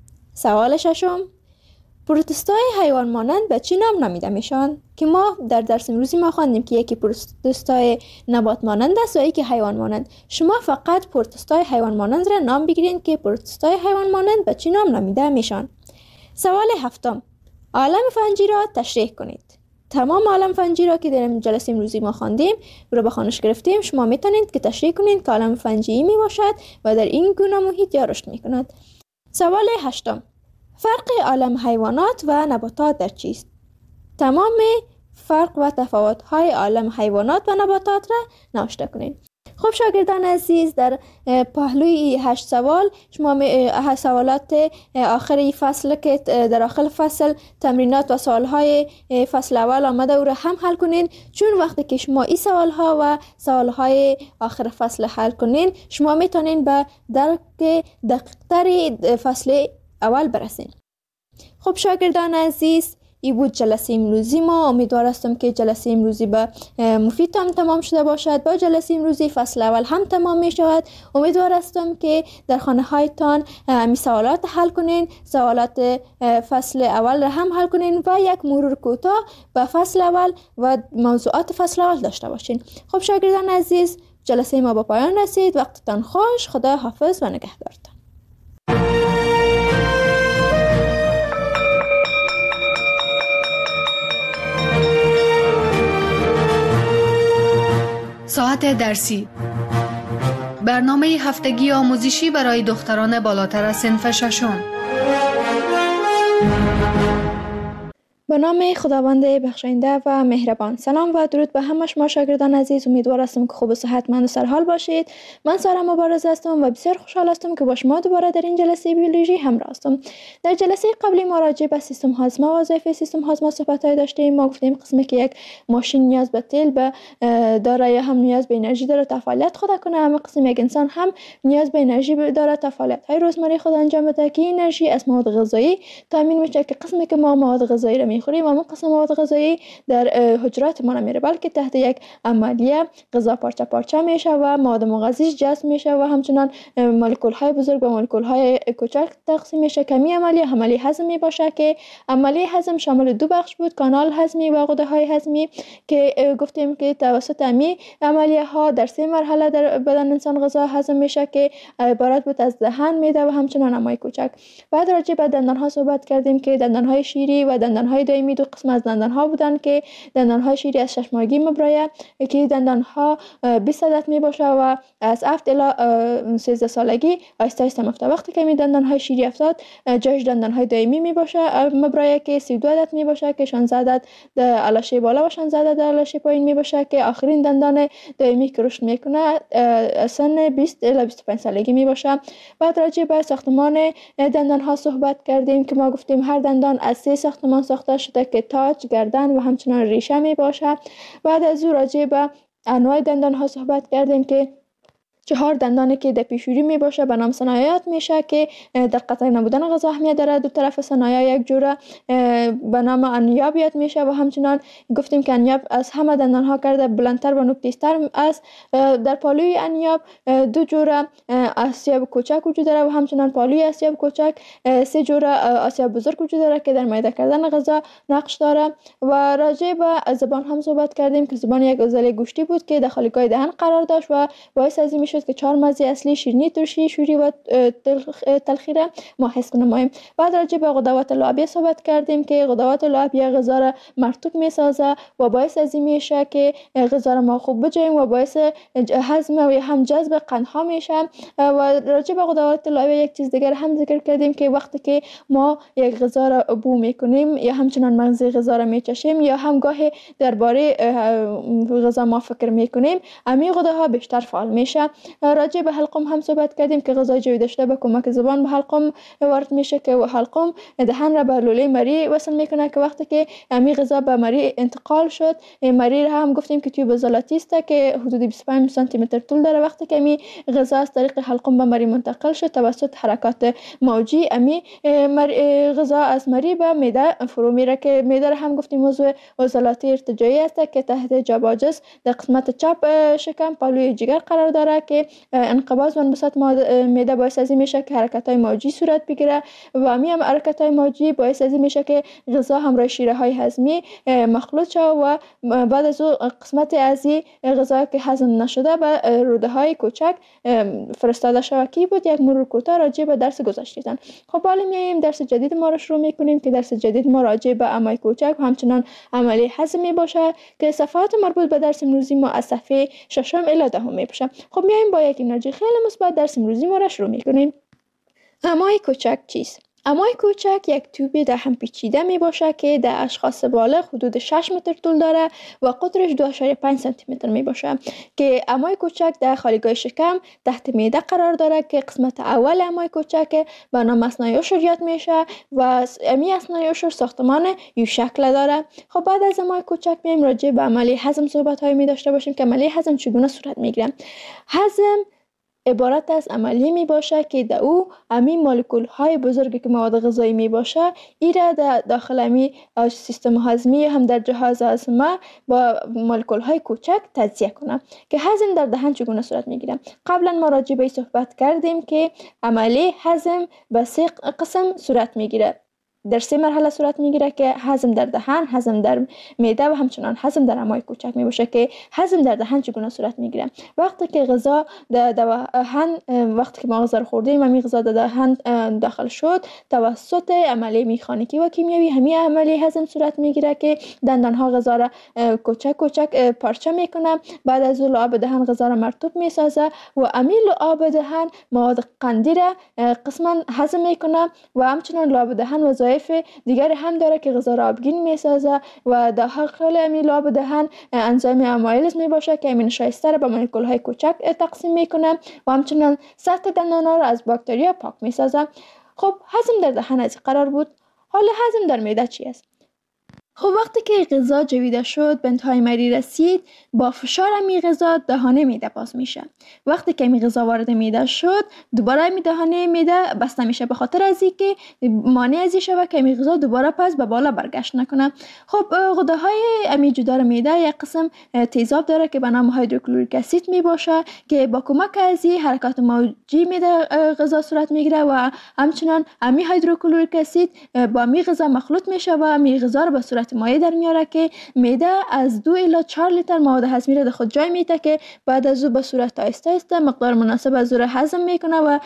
سوال ششم: پروتوستای حیوان مانند به چی نام نامیده میشن؟ که ما در درس امروزی ما خواندیم که یکی پروتوستای نبات مانند است و یکی حیوان مانند. شما فقط پروتوستای حیوان مانند را نام بگیرید که پروتوستای حیوان مانند به چی نام نامیده میشن. سوال هفتم: عالم فنجی را تشریح کنید. تمام عالم فنجی را که در جلسه امروزی ما خواندیم رو به خوانش گرفتیم، شما میتونید که تشریح کنید که عالم فنجی می باشد و در این گونه محیط یا رشد میکند. سوال هشتم: فرق عالم حیوانات و نباتات در چیست؟ تمام فرق و تفاوت‌های عالم حیوانات و نباتات را نوشته کنید. خب شاگردان عزیز، در پهلوی هشت سوال شما سوالات آخری فصل که در آخر فصل تمرینات و سوالهای فصل اول آمده او را هم حل کنین، چون وقتی که شما این سوالها و سوالهای آخر فصل حل کنین شما میتونین به درک دقیق‌تر فصل اول برسین. خب شاگردان عزیز، این بود جلسه امروزی ما. امیدوار هستم که جلسه امروزی به مفید هم تمام شده باشد. با جلسه امروزی فصل اول هم تمام می شود. امیدوار هستم که در خانه هایتان می سوالات حل کنین، سوالات فصل اول را هم حل کنین و یک مرور کوتاه به فصل اول و موضوعات فصل اول داشته باشین. خب شاگردان عزیز، جلسه ما به پایان رسید. وقتتان خوش. خدا حافظ و نگهدارتان. ساعت درسی، برنامه هفتگی آموزشی برای دختران بالاتر از صنف ششم. به نام خداوند بخشاینده و مهربان. سلام و درود به همه شما شاگردان عزیز. امیدوار هستم که خوب و صحتمند و سرحال باشید. من سارا مبارز هستم و بسیار خوشحال هستم که با شما دوباره در این جلسه بیولوژی همراه هستم. در جلسه قبلی ما راجع به سیستم هاضمه و وظایف سیستم هاضمه صحبت‌های داشتیم. ما گفتیم قسمی که یک ماشین نیاز به تیل به داره یا هم نیاز به انرژی داره تا فعالیت خود کنه، اما قسم یک انسان هم نیاز به انرژی داره تا فعالیت‌های روزمره خود انجام بده که انرژی از مواد غذایی تامین میشه که قسمی که ما مواد غذایی را میخوریم و اون قسم مواد غذایی در حجرات ما نمیره، بلکه تحت یک عملیه غذا پارچه پارچه میشه و مواد مغذیش جذب میشه و همچنان مولکول های بزرگ و مولکول های کوچک تقسیم میشه. کمی عملیه عملیه هضمی باشه که عملیه هضم شامل دو بخش بود، کانال هضمی و غده های هضمی، که گفتیم که توسط امی عملیه ها در سه مرحله در بدن انسان غذا هضم میشه که عبارت بود از دهن، معده و همچنان امعای کوچک. بعد راجع به دندان ها صحبت کردیم که دندان های شیری و دندان های دائمی دو قسم از دندان ها بودن که دندان های شیری از شش ماهگی مبرایه که دندان ها بیست عدد می باشه و از هفت الی سیزده سالگی آهسته آهسته مفته. وقتی که می دندان های شیری افتاد جاش دندان های دائمی می باشه مبرایه که سی و دو عدد می باشه که شانزده عدد در علاشه بالا و شانزده عدد در علاشه پایین می باشه که آخرین دندان دائمی که رشد میکنه سن بیست الی بیست و پنج سالگی می باشه. بعد راجع به ساختمان دندان ها صحبت کردیم که ما گفتیم هر دندان از سه ساختمان ساخته شده که تاج، گردن و همچنان ریشه می باشه. بعد از او راجع به انواع دندان ها صحبت کردیم که چهار دندانی که در پیشوری می باشه به نام ثنایات میشه که در قطع نبودن غذا اهمیت داره. دو طرف ثنایا یک جوره به نام انیاب یاد میشه و همچنان گفتیم که انیاب از همه دندان ها کرده بلندتر و نوک‌تیزتر است. در پالوی انیاب دو جوره آسیاب کوچک وجود داره و همچنان پالوی آسیاب کوچک سه جوره آسیاب بزرگ وجود داره که در میده کردن غذا نقش داره. و راجع به زبان هم صحبت کردیم که زبان یک عضله گوشتی بود که در خالیگاه دهن قرار داشت و باعث از این که چهار مزه اصلی شیرینی، ترشی، شوری و تلخی را ما حس کنیم. بعد راجع به غدوات لعابیه صحبت کردیم که غدوات لعابیه غذا را مرطوب میسازه و باعث از این میشه که غذا را ما خوب بجویم و باعث هضم و هم جذب قندها میشه. و راجع به غدوات لعابیه یک چیز دیگر هم ذکر کردیم که وقتی که ما یک غذا را بو میکنیم یا همچنان مغزی غذا را میچشیم یا هم گاهی درباره غذا ما فکر میکنیم، امی غده ها بیشتر فعال میشه. راجع به حلقوم هم صحبت کردیم که غذای جویده شده به کمک زبان به حلقوم وارد میشه که حلقوم دهن را به لوله مری وصل میکنه که وقتی که امی غذا به مری انتقال شد، مری را هم گفتیم که توی عضلاتی است که حدود بیست و پنج سانتی متر طول داره. وقتی که امی غذا از طریق حلقوم به مری منتقل شد توسط حرکات موجی امی غذا از مری به معده فرو میره که معده را هم گفتیم موضوع عضلاتی ارتجاعی است که تحت جباجس در قسمت چپ شکم پالوی جگر قرار داره که انقباض و انبساط معده باعث از این میشه که حرکت‌های موجی صورت بگیره و همین هم حرکت‌های موجی باعث از این میشه که غذا همراه شیره‌های هضمی مخلوط شه و بعد از او قسمت از این غذا که هضم نشده به روده‌های کوچک فرستاده شود. کی بود یک مرور کوتاه راجع به درس گذشته‌تان. خب حالا میایم درس جدید ما رو شروع میکنیم که درس جدید ما راجع به امعای کوچک و همچنان عملیه هضم میباشه که صفحات مربوط به درس امروزی ما از صفحه ششم الی دهم میباشه. خب میایم با یک انرژی خیلی مثبت درس امروزی ما را شروع میکنیم. امعای کوچک چیست؟ امعای کوچک یک توب دهن پیچیده می باشه که در اشخاص بالغ حدود شش متر طول داره و قطرش دو ممیز پنج سانتی متر می باشه که امعای کوچک در خالیگاه شکم تحت معده قرار داره که قسمت اول امعای کوچک به نام اثنای عشر یاد میشه و امی اثنای عشر ساختمان یو شکل داره. خب بعد از امعای کوچک میایم راجع به عملیه هضم صحبت های می داشته باشیم که عملیه هضم چگونه صورت میگیره. هضم عبارت از عملیه می باشه که در او امی مولکول های بزرگی که مواد غذایی می باشه ایره در داخل امی سیستم هضمی هم در جهاز هضم با مولکول های کوچک تجزیه کنه. که هضم در دهان چگونه صورت می گیره؟ قبلا ما راجع به صحبت کردیم که عملیه هضم به سه قسم صورت می گیره. در سه مرحله صورت میگیره که هضم در دهان، هضم در معده و همچنان هضم در امعای کوچک می باشه. که هضم در دهان چگونه صورت میگیره؟ وقتی که غذا در دهان، وقتی که ما غذا رو خوردیم و می غذا در دهان داخل شد، توسط عملیه مکانیکی و کیمیایی همین عملیه هضم صورت میگیره که دندان ها غذا را کوچک کوچک پارچه میکنه. بعد از اون لعاب دهان غذا را مرطوب میسازه و امین لعاب دهان مواد قندی را قسما هضم میکنه و همچنان لعاب دهان وظایف دیگر هم داره که غذا را آبگین میسازه و داخل امی لعاب دهان انزیم آمایلیز می باشه که امین شایسته را به مولکول های کوچک تقسیم میکنه و همچنان سطح دندان ها را از باکتریا پاک میسازه. خب هضم در دهان از قرار بود. حالا هضم در معده چی است؟ خب وقتی که غذا جویده شد به انتهای معده رسید، با فشار امی غذا دهانه معده باز میشه. وقتی که امی غذا وارد معده شد، دوباره امی دهانه معده بسته میشه به خاطر از اینکه مانع از این شود که امی غذا دوباره پس به بالا برگشت نکنه. خب غده‌های امی جدار معده یک قسم تیزاب داره که به نام هیدروکلوریک اسید می باشه که با کمک از این حرکات موجی معده غذا صورت میگیره و همچنان امی هیدروکلوریک اسید با امی غذا مخلوط میشه و امی غذا رو به صورت مایع در میاره که معده از دو الی چهار لیتر مواد هضمی را در خود جای میده که بعد از او به صورت آهسته آهسته مقدار مناسب از او را هضم میکنه و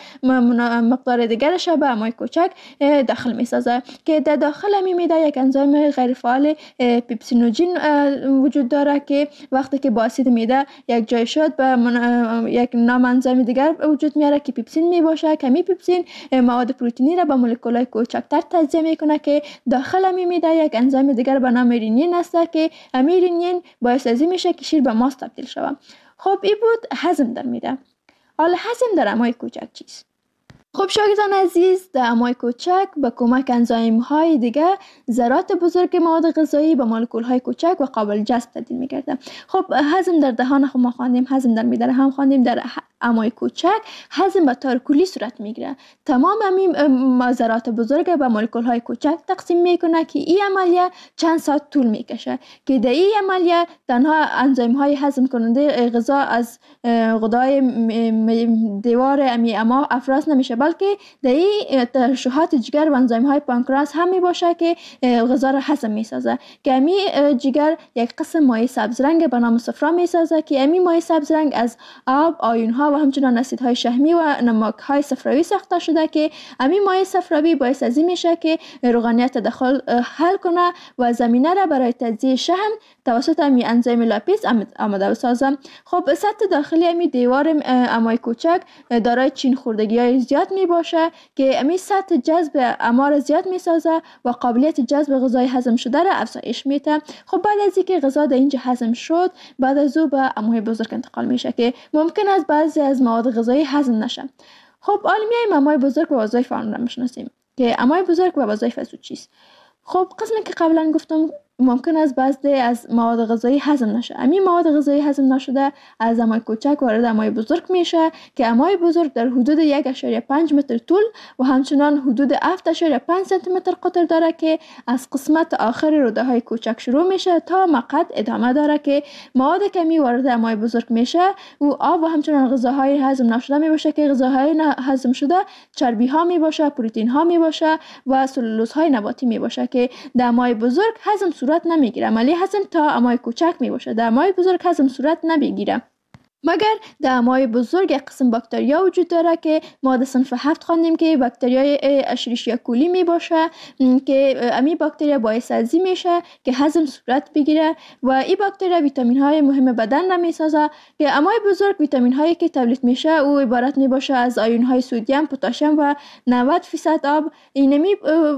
مقدار دیگرش به امعای کوچک داخل میسازه که در داخل امی معده یک انزیم غیر فعال پیپسینوژن وجود داره که وقتی که با اسید معده یک جای شد به یک نام انزیم دیگر وجود میاره که پیپسین می باشه که می پیپسین مواد پروتئینی را به مولکول‌های کوچکتر تجزیه میکنه که داخل امی معده یک انزیم دیگر به نام رینین است که امی رینین باعث از این میشه که شیر به ماست تبدیل شود. خب این بود هضم در معده. حالا هضم در امعای کوچک چیست؟ خب شاگردان عزیز، در امعای کوچک به کمک انزیم های دیگه ذرات بزرگ مواد غذایی به مولکول های کوچک و قابل جذب تبدیل میگردن. خب هضم در دهان خب ما خواندیم، هضم در معده هم خواندیم. در امعای کوچک هضم به طور کلی صورت میگیره. تمام همین ذرات بزرگ به مولکول های کوچک تقسیم میکنه که این عملیه چند ساعت طول میکشه که در این عملیه تنها انزیم های هضم کننده غذا از غدای دیوار امی اما افراز نمیشه، بلکه در این ترشحات جگر و انزیم های پانکراس هم می باشه که غذا را هضم می سازه که امی جگر یک قسم مایع سبز رنگ به نام صفرا می سازه که امی مایع سبز رنگ از آب، آیون ها و همچنان اسیدهای شحمی و نمک های صفراوی ساخته شده که امی مایع صفراوی باعث از این میشه که روغنیت تداخل حل کنه و زمینه را برای تجزیه شحم توسط امی انزیم لاپیز آماده بسازه. خب سطح داخلی امی دیوار امعای کوچک دارای چین خوردگی های زیاد می باشه که امی سطح جذب امعا زیاد می سازه و قابلیت جذب غذای هضم شده را افزایش میده. خب بعد از اینکه غذا در اینجا هضم شد، بعد از او به امعای بزرگ انتقال میشه که ممکن است بعضی از مواد غذایی هضم نشه. خب حالا میایم امعای بزرگ و وظایف آن را میشناسیم که امعای بزرگ و وظایف از او چیست. خب قسمی که قبلا گفتم ممکن است بعضی از مواد غذایی هضم نشه. همین مواد غذایی هضم نشده از امعای کوچک وارد امعای بزرگ میشه که امعای بزرگ در حدود یک اشاریه پنج متر طول و همچنان حدود هفت اشاریه پنج سانتی متر قطر داره که از قسمت آخر روده های کوچک شروع میشه تا مقعد ادامه داره که مواد کمی وارد امعای بزرگ میشه و آب و همچنان غذاهای هضم نشده می باشه که غذاهای هضم شده چربی ها می باشه، پروتئین ها می باشه و سلولوز های نباتی می باشه که در امعای بزرگ هضم صورت نمیگیره. عملی هضم تا امعای کوچک می باشه. در امعای بزرگ هضم صورت نمیگیره. مگر در امعای بزرگ یک قسم باکتریا وجود داره که ما در صنف هفت خواندیم که باکتریای اشریشیا کولی می باشه که امی باکتریا باعث از این میشه که هضم صورت بگیره و این باکتریا ویتامین های مهم بدن را می سازه که امعای بزرگ ویتامین هایی که تولید میشه او عبارت می باشه از آیون های سدیم، پتاسیم و نود درصد آب. اینمی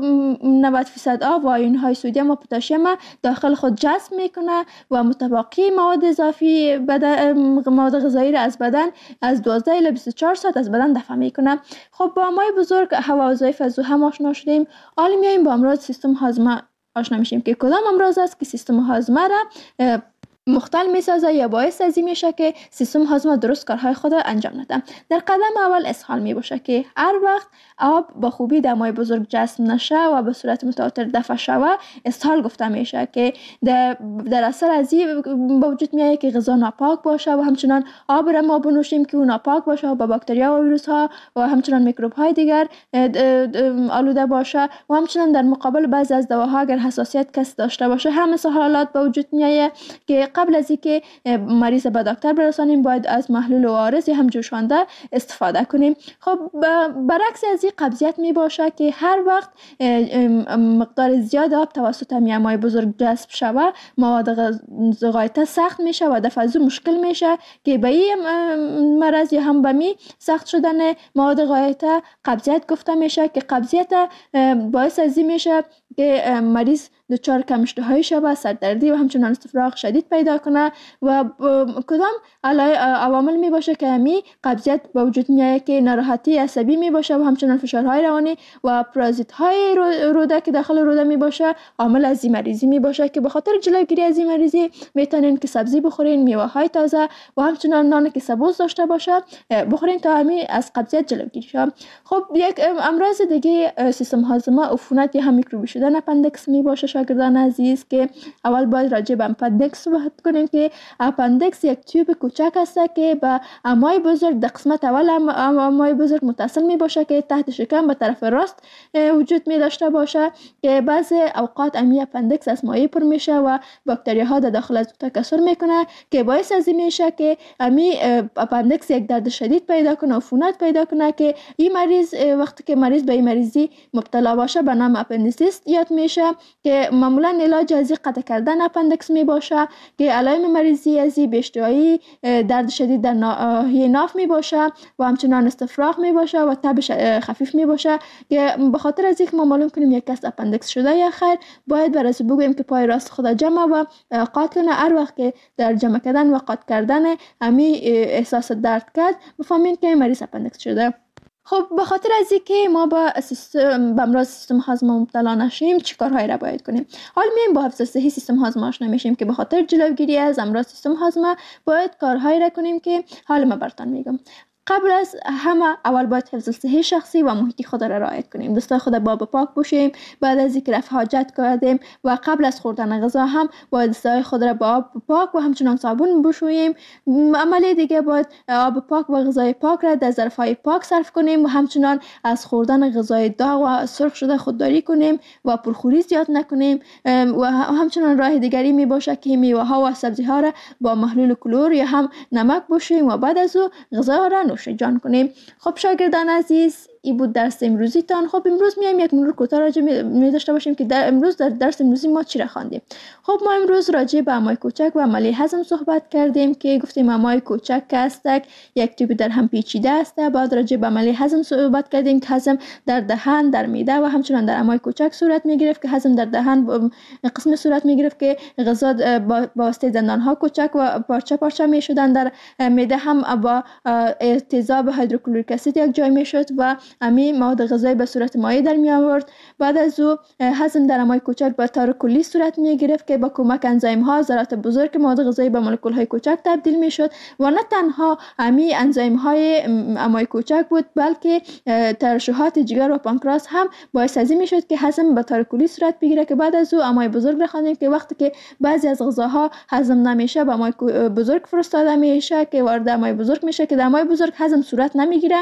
نود درصد آب و آیون های سدیم و پتاسیم داخل خود جذب میکنه و متبقی مواد اضافی بدن مواد غذایی را از بدن از دوازده الی بیست و چهار ساعت از بدن دفع میکنه. خب با امعای بزرگ و وظایف از او هم آشنا شدیم. حالا میایم با امراض سیستم هاضمه آشنا میشیم که کدام امراض است که سیستم هاضمه را مختل میسازه یا باعث ازی میشه که سیستم هاضمه درست کارهای خود انجام نده. در قدم اول اسهال می باشه که هر وقت آب با خوبی در مای بزرگ جذب نشه و به صورت متواتر دفع شوه اسهال گفته میشه که در, در اثر ازی به وجود میاد که غذا ناپاک باشه و همچنان آب را ما بنوشیم که اون ناپاک باشه و با باکتریا و ویروس ها و همچنان میکروب های دیگر آلوده باشه و همچنان در مقابل بعضی از دواها اگر حساسیت کس داشته باشه همه حالات به وجود میاد که قبل از اینکه مریض به دکتر برسانیم باید از محلول عارض هم جوشانده استفاده کنیم. خب برعکس از این قبضیت می باشه که هر وقت مقدار زیاد آب توسط میامای بزرگ جذب شوه مواد غایطه سخت میشه و دفع از مشکل میشه که به این مرض یا هم به می سخت شدن مواد غایطه قبضیت گفته میشه که قبضیت باعث از این میشه که مریض دچار کم اشتهایی شوه، سردردی و همچنان استفراغ شدید پیدا کنه و کدام عوامل می باشه که همی قبضیت به وجود میاد که ناراحتی عصبی می باشه و همچنان فشارهای روانی و پرازیت های روده که داخل روده می باشه عامل از این مریضی می باشه که به خاطر جلوگیری از این مریضی میتونین که سبزی بخورین، میوه های تازه و همچنان نان که سبوز داشته باشه بخورین تا همی از قبضیت جلوگیری شه. خب یک امراض دیگه سیستم هاضمه عفونت یا هم میکروبی شدن اپندکس می باشه. شاگردان عزیز که اول باید راجع به اپندکس صحبت کنیم که اپندکس یک تیوب کوچک است که به امعای بزرگ در قسمت اول امعای بزرگ متصل می باشه که تحت شکم به طرف راست وجود می داشته باشه که بعضی اوقات امی اپندکس از مایع پر میشه و باکتریاها در داخل از تکثر میکنه که باعث از این میشه که امی اپندکس یک درد شدید پیدا کنه، عفونت پیدا کنه که این مریض وقتی که مریض به این مریضی مبتلا باشه به نام اپندیسیست یاد میشه که معمولا علاج از قطع کردن اپندکس می باشه که علائم مریضی از بیشتری درد شدید در ناحیه ناف می باشه و همچنان استفراغ می باشه و تب خفیف می باشه که به خاطر از اینکه ما معلوم کنیم یک کس اپندکس شده یا خیر باید برای بگوییم که پای راست خود جمع و قاط کنه. هر وقت که در جمع کردن و قاط کردن همی احساس درد کرد بفهمین که مریض اپندکس شده. خب به خاطر از اینکه ما با سیستم به امراض سیستم هاضمه مبتلا نشیم چی کارهایی را باید کنیم؟ حال میایم با حفظ صحی سیستم هاضمه آشنا میشیم که به خاطر جلوگیری از امراض سیستم هاضمه باید کارهایی را کنیم که حال ما براتون میگم. قبل از همه اول باید حفظ صحی شخصی و محیطی خود را رعایت کنیم. دستای خود با آب پاک بوشیم. بعد از اینکه رفع حاجت کردیم و قبل از خوردن غذا هم باید دستای خود را با آب پاک و همچنان صابون بشوییم. عملی دیگه باید آب پاک و غذای پاک را در ظرفهای پاک صرف کنیم و همچنان از خوردن غذای داغ و سرخ شده خودداری کنیم و پرخوری زیاد نکنیم و همچنان راه دیگری می باشه که میوه ها و سبزی ها را با محلول کلور یا هم نمک بشوییم و بعد از او غذا را نوش جان کنیم. خب شاگردان عزیز ای بود درس امروزی تان. خب امروز میایم یک مرور کوتاه راجع می داشته باشیم که در امروز در درس امروزی ما چی را خواندیم. خب ما امروز راجع به امعای کوچک و عملی هضم صحبت کردیم که گفتیم امعای کوچک که هستک یک تیوب در هم پیچیده است. بعد راجع به عملی هضم صحبت کردیم که هضم در دهان، در معده و همچنان در امعای کوچک صورت می گرفت که هضم در دهان قسم صورت می گرفت که غذا با واسطه دندان ها کوچک و پارچه پارچه می شدن. در معده هم با تیزاب هیدروکلوریک اسید یک جای می شد و امی مواد غذایی به صورت مایع در می آورد. بعد از او هضم در امعای کوچک به طور کلی صورت می گرفت که با کمک انزیم ها ذرات بزرگ مواد غذایی به مولکول های کوچک تبدیل می شد و نه تنها امی انزیم های امعای کوچک بود بلکه ترشحات جگر و پانکراس هم باعث از این می شد که هضم به طور کلی صورت بگیره که بعد از او امعای بزرگ را خواندیم که وقتی که بعضی از غذاها هضم نمیشه به امعای بزرگ فرستاده میشه که وارد امعای بزرگ میشه که در امعای بزرگ هضم صورت نمیگیره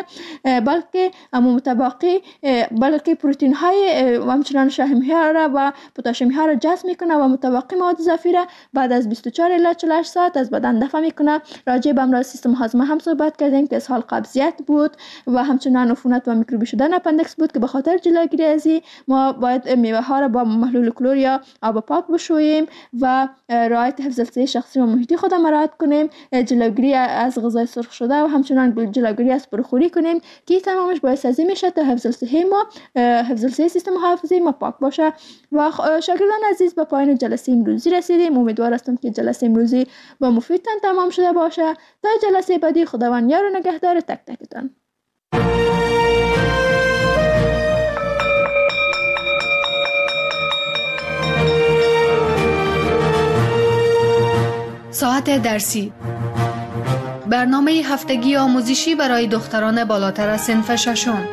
بلکه متباقی بلکه پروتئین های و همچنان شحم ها را و پتاسیم ها را جذب میکنه و متباقی مواد اضافی را بعد از بیست و چهار الی چهل و هشت ساعت از بدن دفع میکنه. راجع به امراض سیستم هاضمه هم صحبت کردیم که اسهال قبضیت بود و همچنان عفونت و میکروبی شدن اپندکس بود که به خاطر جلوگیری از ما باید میوه ها را با محلول کلور یا آب پاک بشوییم و رعایت حفظ صحی شخصی و محیطی خود رعایت کنیم. جلوگیری از غذای سرخ شده و همچنان جلوگیری از پرخوری کنیم که تمامش باعث از این میشه تا حفظ صحی ما حفظ صحی سیستم حافظی ما پاک باشه. و شاگردان عزیز به پایان جلسه امروزی رسیدیم. امیدوار هستم که جلسه امروزی با مفیدتان تمام شده باشه. تا جلسه بعدی خداوند یار و نگهدار تک تکتان. ساعت درسی، برنامه هفتگی آموزشی برای دختران بالاتر از صنف ششم.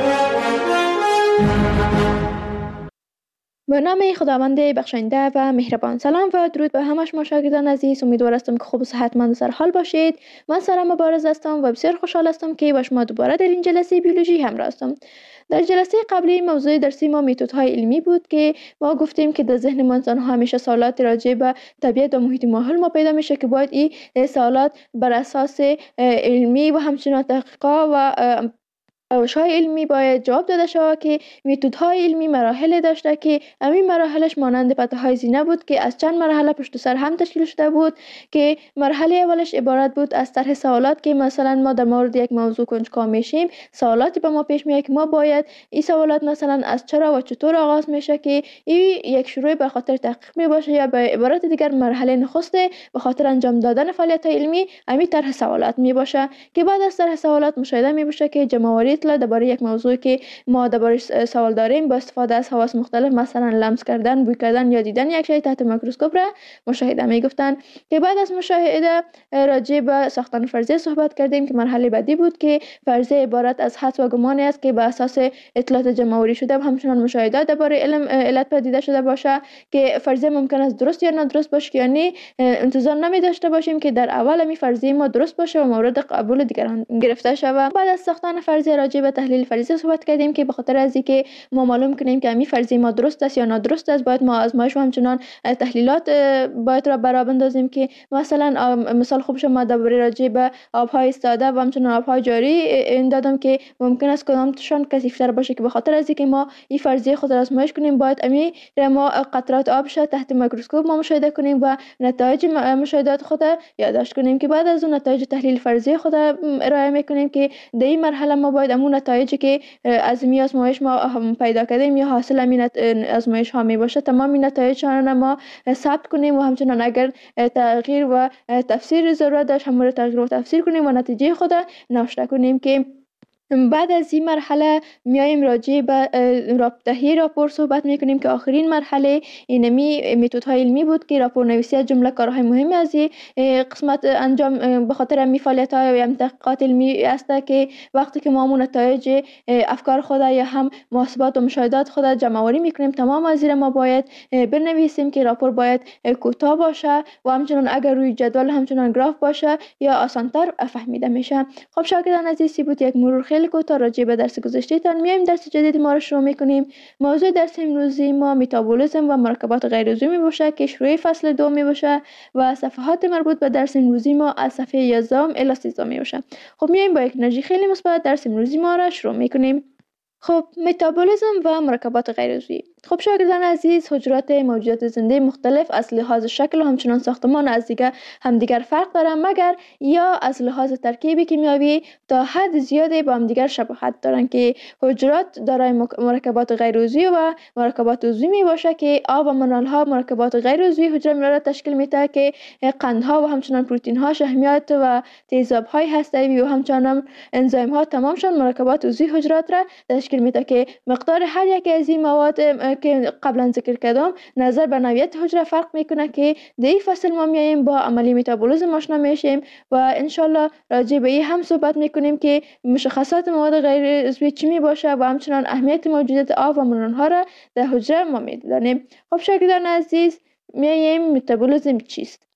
به نام خداوند بخشنده و مهربان. سلام و درود به همه شما شاگردان عزیز. امیدوار هستم که خوب و صحتمند و سرحال باشید. من سارا مبارز هستم و بسیار خوشحال هستم که با شما دوباره در این جلسه بیولوژی همراه هستم. در جلسه قبلی موضوع درسی ما متدهای علمی بود که ما گفتیم که در ذهن ما انسان ها همیشه سوالات راجع به طبیعت و محیط ماحول ما پیدا میشه که باید این سوالات بر اساس علمی و همچنین تحقیقات و روش‌های علمی باید جواب داده شود که متدهای علمی مراحل داشته که همین مراحلش مانند پته‌های زینه بود که از چند مرحله پشت سر هم تشکیل شده بود که مرحله اولش عبارت بود از طرح سوالات که مثلا ما در مورد یک موضوع کنجکاو میشیم، سوالاتی به ما پیش میاد که ما باید این سوالات مثلا از چرا و چطور آغاز میشه که این یک شروع به خاطر تحقیق می باشه یا به عبارت دیگر مرحله نخسته به خاطر انجام دادن فعالیت علمی همین طرح سوالات می باشه که بعد از طرح سوالات مشاهده می باشه که جمع‌آوری درباره یک موضوع که ما درباره سوال داریم با استفاده از حواس مختلف مثلا لمس کردن، بوی کردن یا دیدن یک شی تحت میکروسکوپ را مشاهده میگفتن که بعد از مشاهده راجع به ساختن فرضیه صحبت کردیم که مرحله بعدی بود که فرضیه عبارت از حدس و گمانی است که بر اساس اطلاعات جمع‌آوری شده و همچنین مشاهدات درباره علم علت پدیده شده باشه که فرضیه ممکن است درست یا نادرست باشه، یعنی انتظار نمی داشته باشیم که در اول می فرضیه ما درست باشه و مورد قبول دیگران گرفته شود. بعد از ساختن فرضیه راجع به تحلیل فرضیه صحبت کردیم که به خاطر از اینکه ما معلوم کنیم که همین فرضیه ما درست است یا نادرست است باید ما آزمایش و همچنان تحلیلات باید را برابر بندازیم که مثلا مثال خوبش ما درباره راجع به آبهای ساده و همچنان آبهای جاری این دادم که ممکن است کدامشان کثیف‌تر باشه که به خاطر از اینکه ما این فرضیه خود را آزمایش کنیم باید همین ما قطرات آب شد تحت میکروسکوپ ما مشاهده کنیم و نتایج مشاهدات خود یادداشت کنیم که بعد از اون نتایج تحلیل فرضیه خود ارائه میکنیم که در این مرحله ما باید همون نتایجی که از می آزمایش ما پیدا کردیم یا حاصل همین آزمایش ها می باشه تمام این نتایج را ما ثبت کنیم و همچنان اگر تغییر و تفسیر ضرورت داشت هم تغییر و تفسیر کنیم و نتیجه خود نوشته کنیم که بعد از این مرحله میایم راجع به رابطه‌ای راپور صحبت میکنیم که آخرین مرحله اینمی متدهای علمی بود که راپور نویسی از جمله کارهای مهمی از این قسمت انجام به خاطر می فعالیت‌های و تحقیقات علمی است که وقتی که ما نتایج افکار خود یا هم محاسبات و مشاهدات خود جمع‌آوری میکنیم تمام از این ما باید بنویسیم که راپور باید کوتاه باشه و همچنان اگر روی جدول همچنان گراف باشه یا آسان‌تر فهمیده میشه. خب شاگردان عزیز بود یک مرور خیلی کوتاه راجع به درس گذشته تان میایم درس جدید ما رو شروع میکنیم. موضوع درس امروزی ما متابولیسم و مرکبات غیر عضوی باشه که شروع فصل دو می باشه و صفحات مربوط به درس امروزی ما از صفحه یازده الی سیزده می باشه. خب میایم با یک انرژی خیلی مثبت درس امروزی ما را شروع میکنیم. خب متابولیسم و مرکبات غیر عضوی. خب شاگردان عزیز حجرات موجودات زنده مختلف از لحاظ شکل و همچنان ساختمان از دیگر همدیگر فرق دارند مگر یا از لحاظ ترکیب کیمیایی تا حد زیادی با همدیگر شباهت دارند که حجرات دارای مرکبات غیر عضوی و مرکبات عضوی می باشه که آب و منرال ها مرکبات غیر عضوی حجره را تشکیل میده که قندها و همچنان پروتئین ها شحمیات و تیزاب های هسته‌ای و همچنان انزیم ها تمامشان مرکبات عضوی حجرات را تشکیل میده که مقدار هر یک از این مواد که قبلا ذکر کردم نظر به نوعیت حجره فرق میکنه که در این فصل ما میایم با عملی متابولیسم آشنا میشیم و انشالله راجع به این هم صحبت میکنیم که مشخصات مواد غیر عضوی چی می باشه و همچنان اهمیت موجودیت آب و منرال ها را در حجره ما میدانیم. خب شاگردان عزیز میایم متابولیسم چیست؟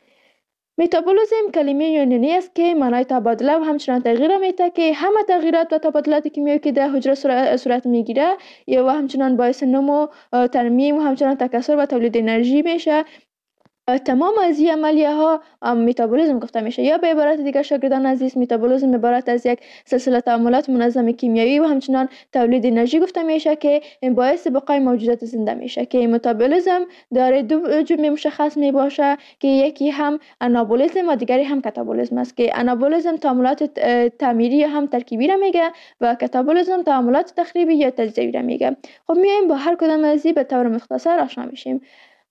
متابولیسم کلمه یونانی است که معنای تبادله و همچنان تغییر میده که همه تغییرات و تبادلات کیمیایی که در حجره صورت میگیره یا و همچنان باعث نمو، ترمیم و همچنان تکثر و تولید انرژی میشه. تمام از این عملیه ها متابولیسم گفته میشه یا به عبارت دیگر شاگردان عزیز متابولیسم عبارت از یک سلسله تعاملات منظم کیمیایی و همچنان تولید انرژی گفته میشه که باعث بقای موجودات زنده میشه که متابولیسم داره دو جمله مشخص می باشه که یکی هم آنابولیسم و دیگری هم کاتابولیسم است که آنابولیسم تعاملات تعمیری هم ترکیبی را میگه و کاتابولیسم تعاملات تخریبی یا تجزیه‌ای را میگه. خب میایم با هر کدام از این به طور مختصر آشنا میشیم.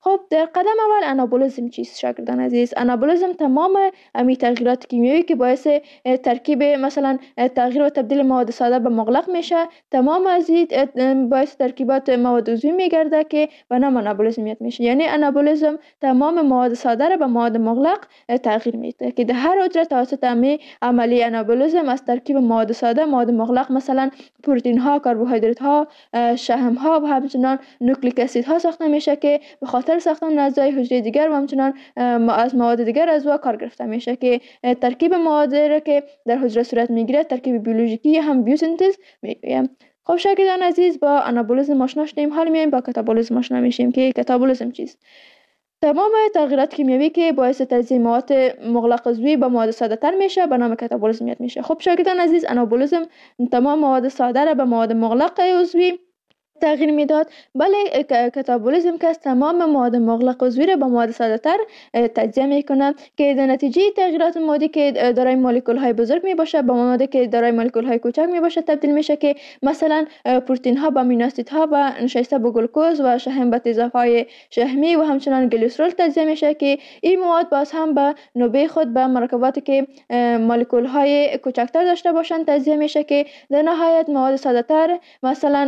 خب در قدم اول انابولیزم چیست شاگردان عزیز؟ انابولیزم تمام امی تغییرات کیمیایی که باعث ترکیب مثلا تغییر و تبدیل مواد ساده به مغلق میشه، تمام از این باعث ترکیبات مواد عضوی میگرده که به نام انابولیزم میشه. یعنی انابولیزم تمام مواد ساده را به مواد مغلق تغییر میده که در هر حجره توسط امی عملی انابولیزم از ترکیب مواد ساده مواد مغلق مثلا پروتئین ها، کربوهیدرات ها، شحم ها و همچنان نوکلیک اسید ها ساخته میشه که به خاطر ساختن اعضای حجره دیگر و همچنان از مواد دیگر عضو کار گرفته میشه که ترکیب مواد را که در حجره صورت میگیره ترکیب بیولوژیکی هم بیوسینتز میگویم. خب شاگردان عزیز با انابولیزم آشنا شدیم، حالا میایم با کاتابولیزم آشنا میشیم که کاتابولیزم چیست. تمام تغییرات کیمیایی که باعث تجزیه مواد مغلق عضوی به مواد ساده تر میشه به نام کاتابولیزم یاد میشه. خب شاگردان عزیز انابولیزم تمام مواد ساده را به مواد مغلق عضوی تغییر میداد، ولی کاتابولیزم که تمام مواد مغلق عضوی را به مواد ساده تر تجزیه میکنه که در نتیجه تغییرات مادی که دارای مولکول های بزرگ می باشه به موادی که دارای مولکول های کوچک می باشه تبدیل میشه که مثلا پروتئین ها با امینو اسید ها و نشسته به گلوکوز و شحم به تیزاب های شحمی و همچنان گلیسرول تجزیه میشه که این مواد باز هم به نوبه خود به مرکباتی که مولکول های کوچکتر داشته باشند تجزیه میشه که در نهایت مواد ساده تر مثلا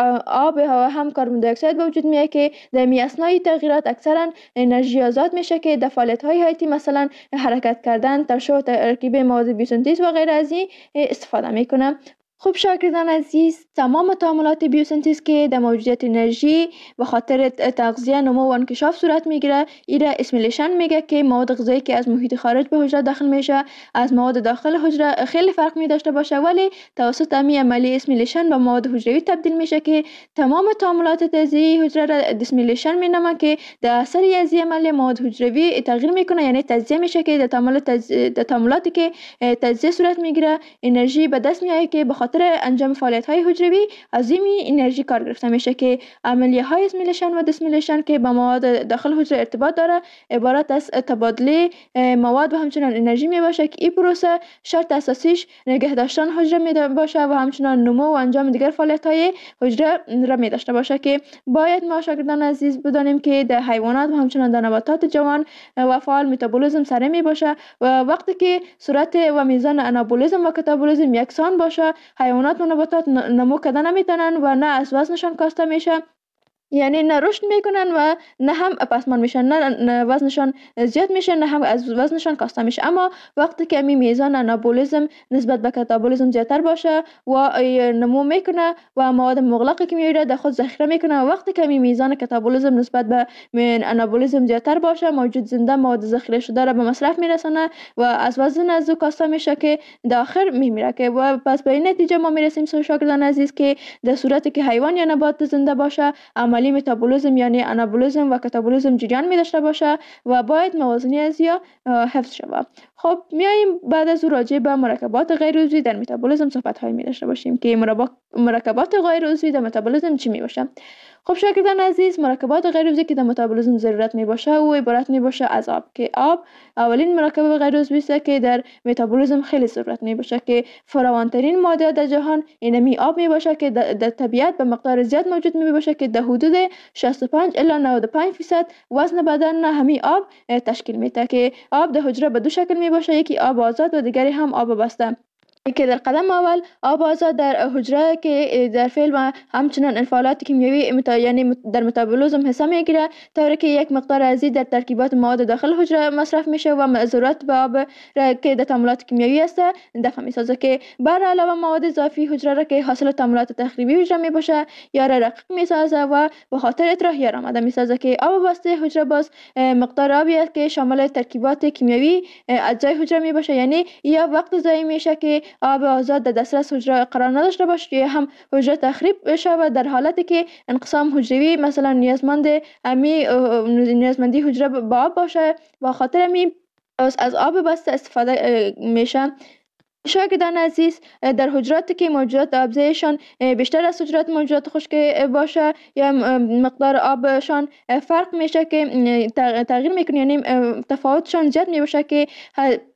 آب و هم کربن دی اکساید به وجود میاد که در می اثنای تغییرات اکثرا انرژی آزاد میشه که در فعالیت های حیاتی مثلا حرکت کردن، ترشح و ترکیب مواد بیوسنتز و غیر از این استفاده میکنه. خب شاگردان عزیز تمام تعاملات بیوسنتز که در موجودیت انرژی به خاطر تغذیه، نمو و انکشاف صورت میگیره ایره اسیمیلیشن میگه که مواد غذایی که از محیط خارج به حجره داخل میشه از مواد داخل حجره خیلی فرق می داشته باشه، ولی توسط امی عملی اسیمیلیشن به مواد حجروی تبدیل میشه که تمام تعاملات تجزیه حجره را دیسیمیلیشن مینامن که در اثر از این عمل مواد حجروی تغییر میکنه، یعنی تجزیه میشه که در تعاملات تجزیه تعاملاتی که تجزیه صورت میگیره انرژی به دست میاد که به خاطر انجام فعالیت های حجروی از این انرژی کار گرفته میشه که عملیه های اسیمیلیشن و دیسیمیلیشن که با مواد داخل حجره ارتباط داره عبارت از تبادله مواد و همچنان انرژی می باشه که این پروسه شرط اساسیش نگه داشتن حجره می باشه و همچنان نمو و انجام دیگر فعالیت های حجره را می داشته باشه که باید ما شاگردان عزیز بدانیم که در حیوانات و همچنان در نباتات جوان و فعال متابولیسم سره می باشه و وقتی که صورت و میزان انابولیسم و کاتابولیسم یکسان باشه حیوانات و نباتات نمو کردن نمیتونن و نه از وزنشان کاسته میشه، یعنی نه رشد میکنن و نه هم پسمان میشن، نه وزنشان زیاد میشه نه هم از وزنشان کاسته میشه. اما وقتی که می میزان انابولیسم نسبت به کاتابولیسم زیادتر باشه و نمو میکنه و مواد مغلق کیمیایی را در خود ذخیره میکنه و وقتی که می میزان کاتابولیسم نسبت به انابولیسم زیادتر باشه موجود زنده مواد ذخیره شده را به مصرف میرسونه و از وزن از او کاسته میشه که در آخر میمیره که و پس به این نتیجه ما میرسیم شاگردان عزیز که در صورتی که حیوان یا نبات زنده باشه عملی متابولیسم یعنی انابولیسم و کاتابولیسم جریان می داشته باشه و باید موازنی از یا حفظ شود. خب میایم بعد از او راجع به مرکبات غیر عضوی در متابولیسم صحبت های می داشته باشیم که مرکبات غیر عضوی در متابولیسم چی می باشه. خب شاگردان عزیز مرکبات غیر عضوی که در متابولیسم ضرورت می باشه او عبارت می باشه از آب که آب اولین مرکب غیر عضوی است که در متابولیسم خیلی ضرورت می باشه که فراوانترین ماده در جهان اینمی آب می باشه که در طبیعت به مقدار زیاد موجود می باشه که در حدود شصت و پنج الی نود و پنج درصد وزن بدن همین آب تشکیل میده که آب در حجره به دو شکل می باشه، یکی آب آزاد و دیگری هم آب بسته که در قدم اول آب آزاد در حجره که در فعل و همچنان انفعالات کیمیایی متا... یعنی در متابولیسم حساب میگیره طوری که یک مقدار ازی در ترکیبات مواد داخل حجره مصرف میشه و ضرورت به آب را که در تعاملات کیمیایی است دفع میسازه که بر علاوه مواد اضافی حجره را که حاصل تعاملات تخریبی حجره میباشه یا را رقیق میسازه و به خاطر اطراح یا آمده میسازه که آب بسته حجره باز مقدار آبی است که شامل ترکیبات کیمیایی اجزای حجره میباشه، یعنی یا وقت ضایع میشه که آب آزاد در دسترس حجره قرار نداشته باشه یا هم حجره تخریب شود در حالتی که انقسام حجروی مثلا نیازمند امی نیازمندی حجره با آب باشه و خاطر امی از آب بسته استفاده میشه. شاگردان عزیز در حجراتی که موجودات آبزیشان بیشتر از حجرات موجودات خشک باشه یا مقدار آبشان فرق میشه که تغییر میکنه، یعنی تفاوتشان زیاد میباشه که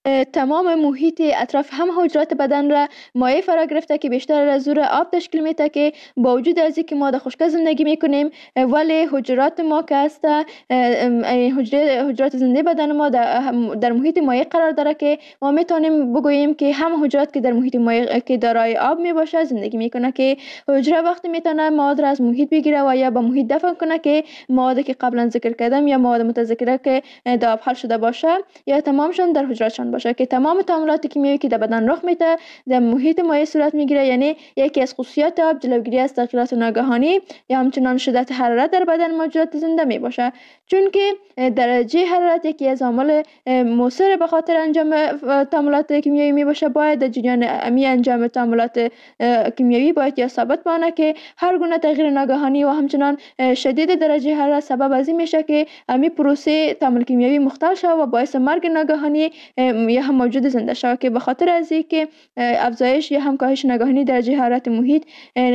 تمام محیط اطراف هم حجرات بدن را مایع فرا گرفته که بیشتر از زور آب تشکیل میده که با وجود از اینکه ما در خشکی زندگی میکنیم ولی حجرات ما که هست حجره حجرات زنده بدن ما در, در محیط مایع قرار داره که ما میتونیم بگوییم که هم حجرات که در محیط مایع که دارای آب میباشه زندگی میکنه که حجره وقتی میتونه مواد را از محیط بگیره و یا به محیط دفن کنه که موادی که قبلا ذکر کردم یا مواد متذکره که در آب حل شده باشه یا تمامشون در حجراتشان باشه که تمام تعاملات کیمیایی که در بدن رخ میده در محیط مایع صورت میگیره. یعنی یکی از خصوصیات آب جلوگیری از تغییرات ناگهانی یا همچنان شدت حرارت در بدن موجودات زنده می باشه، چون که درجه حرارت یکی از عوامل مؤثر به خاطر انجام تعاملات کیمیایی می باشه. باید در جریان امی انجام تعاملات کیمیایی باید یا ثابت بانه که هر گونه تغییر ناگهانی و همچنان شدید درجه حرارت سبب از این میشه که امی پروسه تعامل کیمیایی مختل شود و باعث مرگ ناگهانی یا هم موجود زنده شود که به خاطر از این که افزایش یا هم کاهش ناگهانی درجه حرارت محیط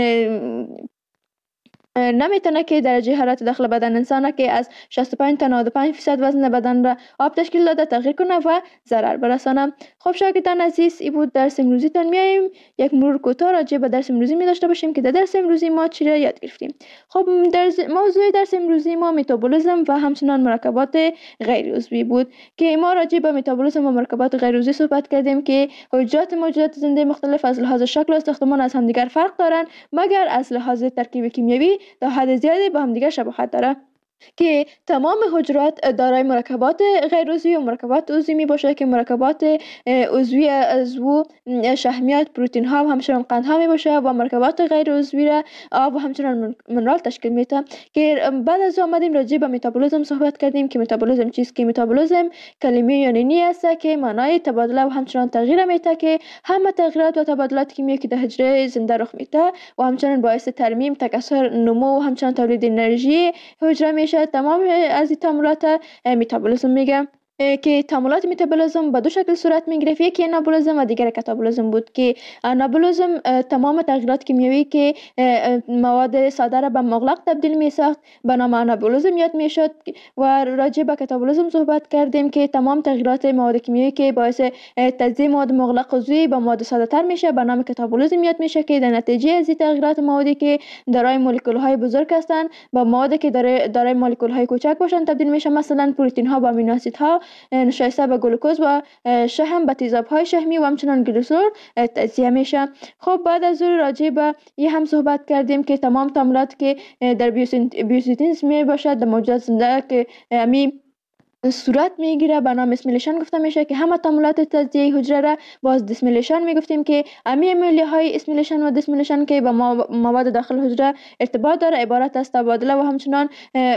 نمیتونه که درجه حرارت داخل بدن انسان که از شصت و پنج تا نود و پنج درصد وزن بدن را آب تشکیل داده تغییر کنه و ضرر برسانه. خب شاگردان عزیز، این بود درس امروزی تان. میایم یک مرور کوتاه راجع به درس امروزی می داشته باشیم که در درس امروزی ما چی را یاد گرفتیم. خب درس موضوع درس امروزی ما متابولیسم و همچنان مرکبات غیر عضوی بود که ما راجع به متابولیسم و مرکبات غیر عضوی صحبت کردیم که حجرات موجودات زنده مختلف از لحاظ شکل و ساختمان از همدیگر فرق دارند مگر از لحاظ ترکیب کیمیایی تا حد زیادی با هم دیگر شباهت داره که تمام حجرات دارای مرکبات غیر عضوی و مرکبات عضوی می باشه که مرکبات عضوی عضو شحمیات، پروتئین ها و همچنان قند ها می باشه و مرکبات غیر عضوی را آب و همچنان منرال تشکیل میده. که بعد از آمدیم راجع به متابولیسم صحبت کردیم که متابولیسم چیست. که متابولیسم کلمه یونانی است که معنای تبادله و همچنان تغییر میده که همه تغییرات و تبادلات کیمیایی که در حجره زنده رخ میده و همچنان باعث ترمیم، تکثر، نمو و همچنان تولید انرژی حجره میشه. تمام از این تعاملات متابولیسم میگم که تعاملات متابولیسم به دو شکل صورت میگرفت، یکی انابولیسم و دیگر کاتابولیسم بود. که انابولیسم تمام تغییرات کیمیایی که مواد ساده را به مغلق تبدیل میساخت به نام انابولیسم یاد میشد و راجع به کاتابولیسم صحبت کردیم که تمام تغییرات مواد کیمیایی که باعث تجزیه مواد مغلق عضوی به مواد ساده تر میشه به نام کاتابولیسم یاد میشه که در نتیجه از این تغییرات موادی که دارای مولکول های بزرگ هستند با موادی که دارای مولکول های کوچک باشند تبدیل میشه. مثلا پروتئین ها با آمینو اسیدها نشایسته به گلوکوز و شحم به تیزاب‌های شحمی و همچنان گلیسرول تجزیه میشه. خب بعد از اون راجع به این هم صحبت کردیم که تمام تعاملات که در بیوسینتز می باشد در موجودات زنده که می صورت میگیره به نام اسمیلیشن گفته میشه که همه تعاملات تجزیه حجره را باز دیسمیلیشن میگفتیم که امی عملیه های اسمیلیشن و دیسمیلیشن که با مواد داخل حجره ارتباط داره عبارت از تبادله و همچنان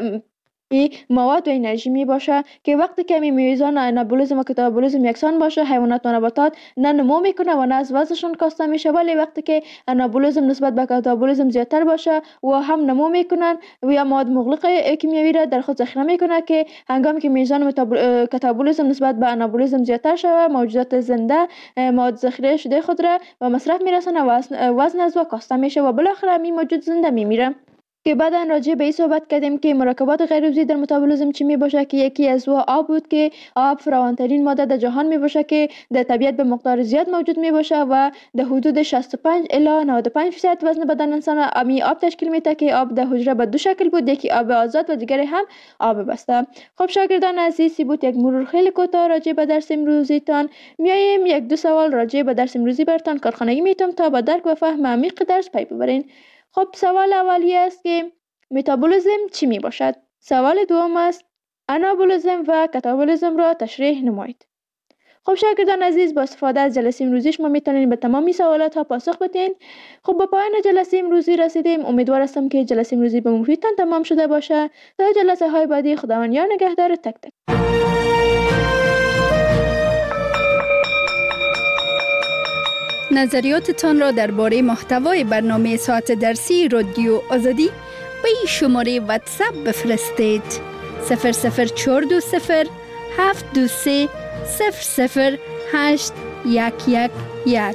ای مواد و انرژی می باشه که وقتی که می میزان انابولیسم و کاتابولیسم یکسان باشه حیوانات و نباتات نه نمو میکنه و نه از وزنشون کاسته میشه، ولی وقتی که انابولیسم نسبت به کاتابولیسم زیادتر باشه و هم نمو میکنن و یا مواد مغلق کیمیایی را در خود ذخیره میکنه که هنگامی که میزان کاتابولیسم نسبت به انابولیسم زیادتر شوه موجودات زنده مواد ذخیره شده خود را به مصرف میرسونه و وزن از و کاسته میشه و بالاخره می موجود زنده میمیره. که بعداً راجع به این صحبت کردیم که مرکبات غیر عضوی در متابولیسم چی می باشه که یکی از او آب بود که آب فراوان‌ترین ماده در جهان می باشه که در طبیعت به مقدار زیاد موجود می باشه و در حدود شصت و پنج الی نود و پنج درصد وزن بدن انسان امی آب تشکیل میده که آب در حجره به دو شکل بود، یکی آب آزاد و دیگری هم آب بسته. خب شاگردان عزیزی بود یک مرور خیلی کوتاه راجع به درس امروزیتان. میایم یک دو سوال راجع به درس امروزی براتون کارخانگی میتم تا به درک و فهم عمیق درس پی ببرین. خب سوال اولی است که متابولیسم چی می باشد؟ سوال دوم است انابولیسم و کاتابولیسم را تشریح نمایید. خب شاگردان عزیز با استفاده از جلسه امروزی شما میتونید به تمامی سوالات ها پاسخ بدین. خب با پایان جلسه امروزی رسیدیم. امیدوار هستم که جلسه امروزی به مفیدتان تمام شده باشه. تا جلسه های بعدی خداوند یار نگهدار تک تک. نظریاتتان را درباره محتوای برنامه ساعت درسی رادیو آزادی به این شماره واتساپ بفرستید: صفر صفر چهار دو صفر هفت دو سه صفر صفر هشت یک یک یک.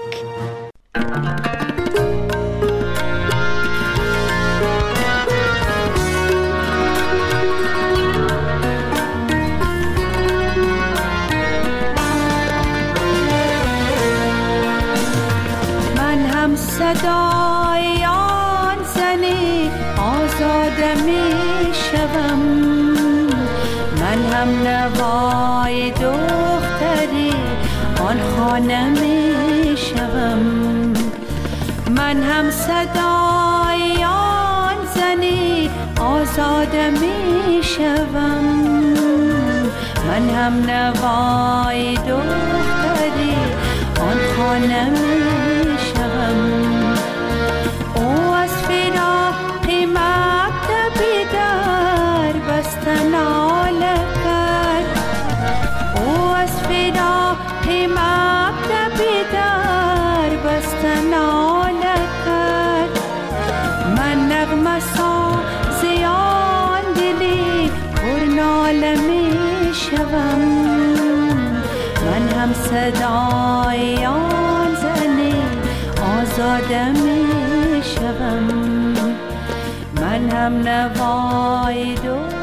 آزاده می شوم. من هم نوای دختری آن خانه می شوم. من هم صدای آن زنی آزاده می شوم. من هم نوای دختری آن خانه می شوم. او از فراق مکتبی در بستن ناله کرد. او از فراق مکتبی در بستن ناله کرد. من نغمه سازی آن دلی پر ناله می شوم. من هم صدای آن زنی آزاده می شوم. من هم نوای دو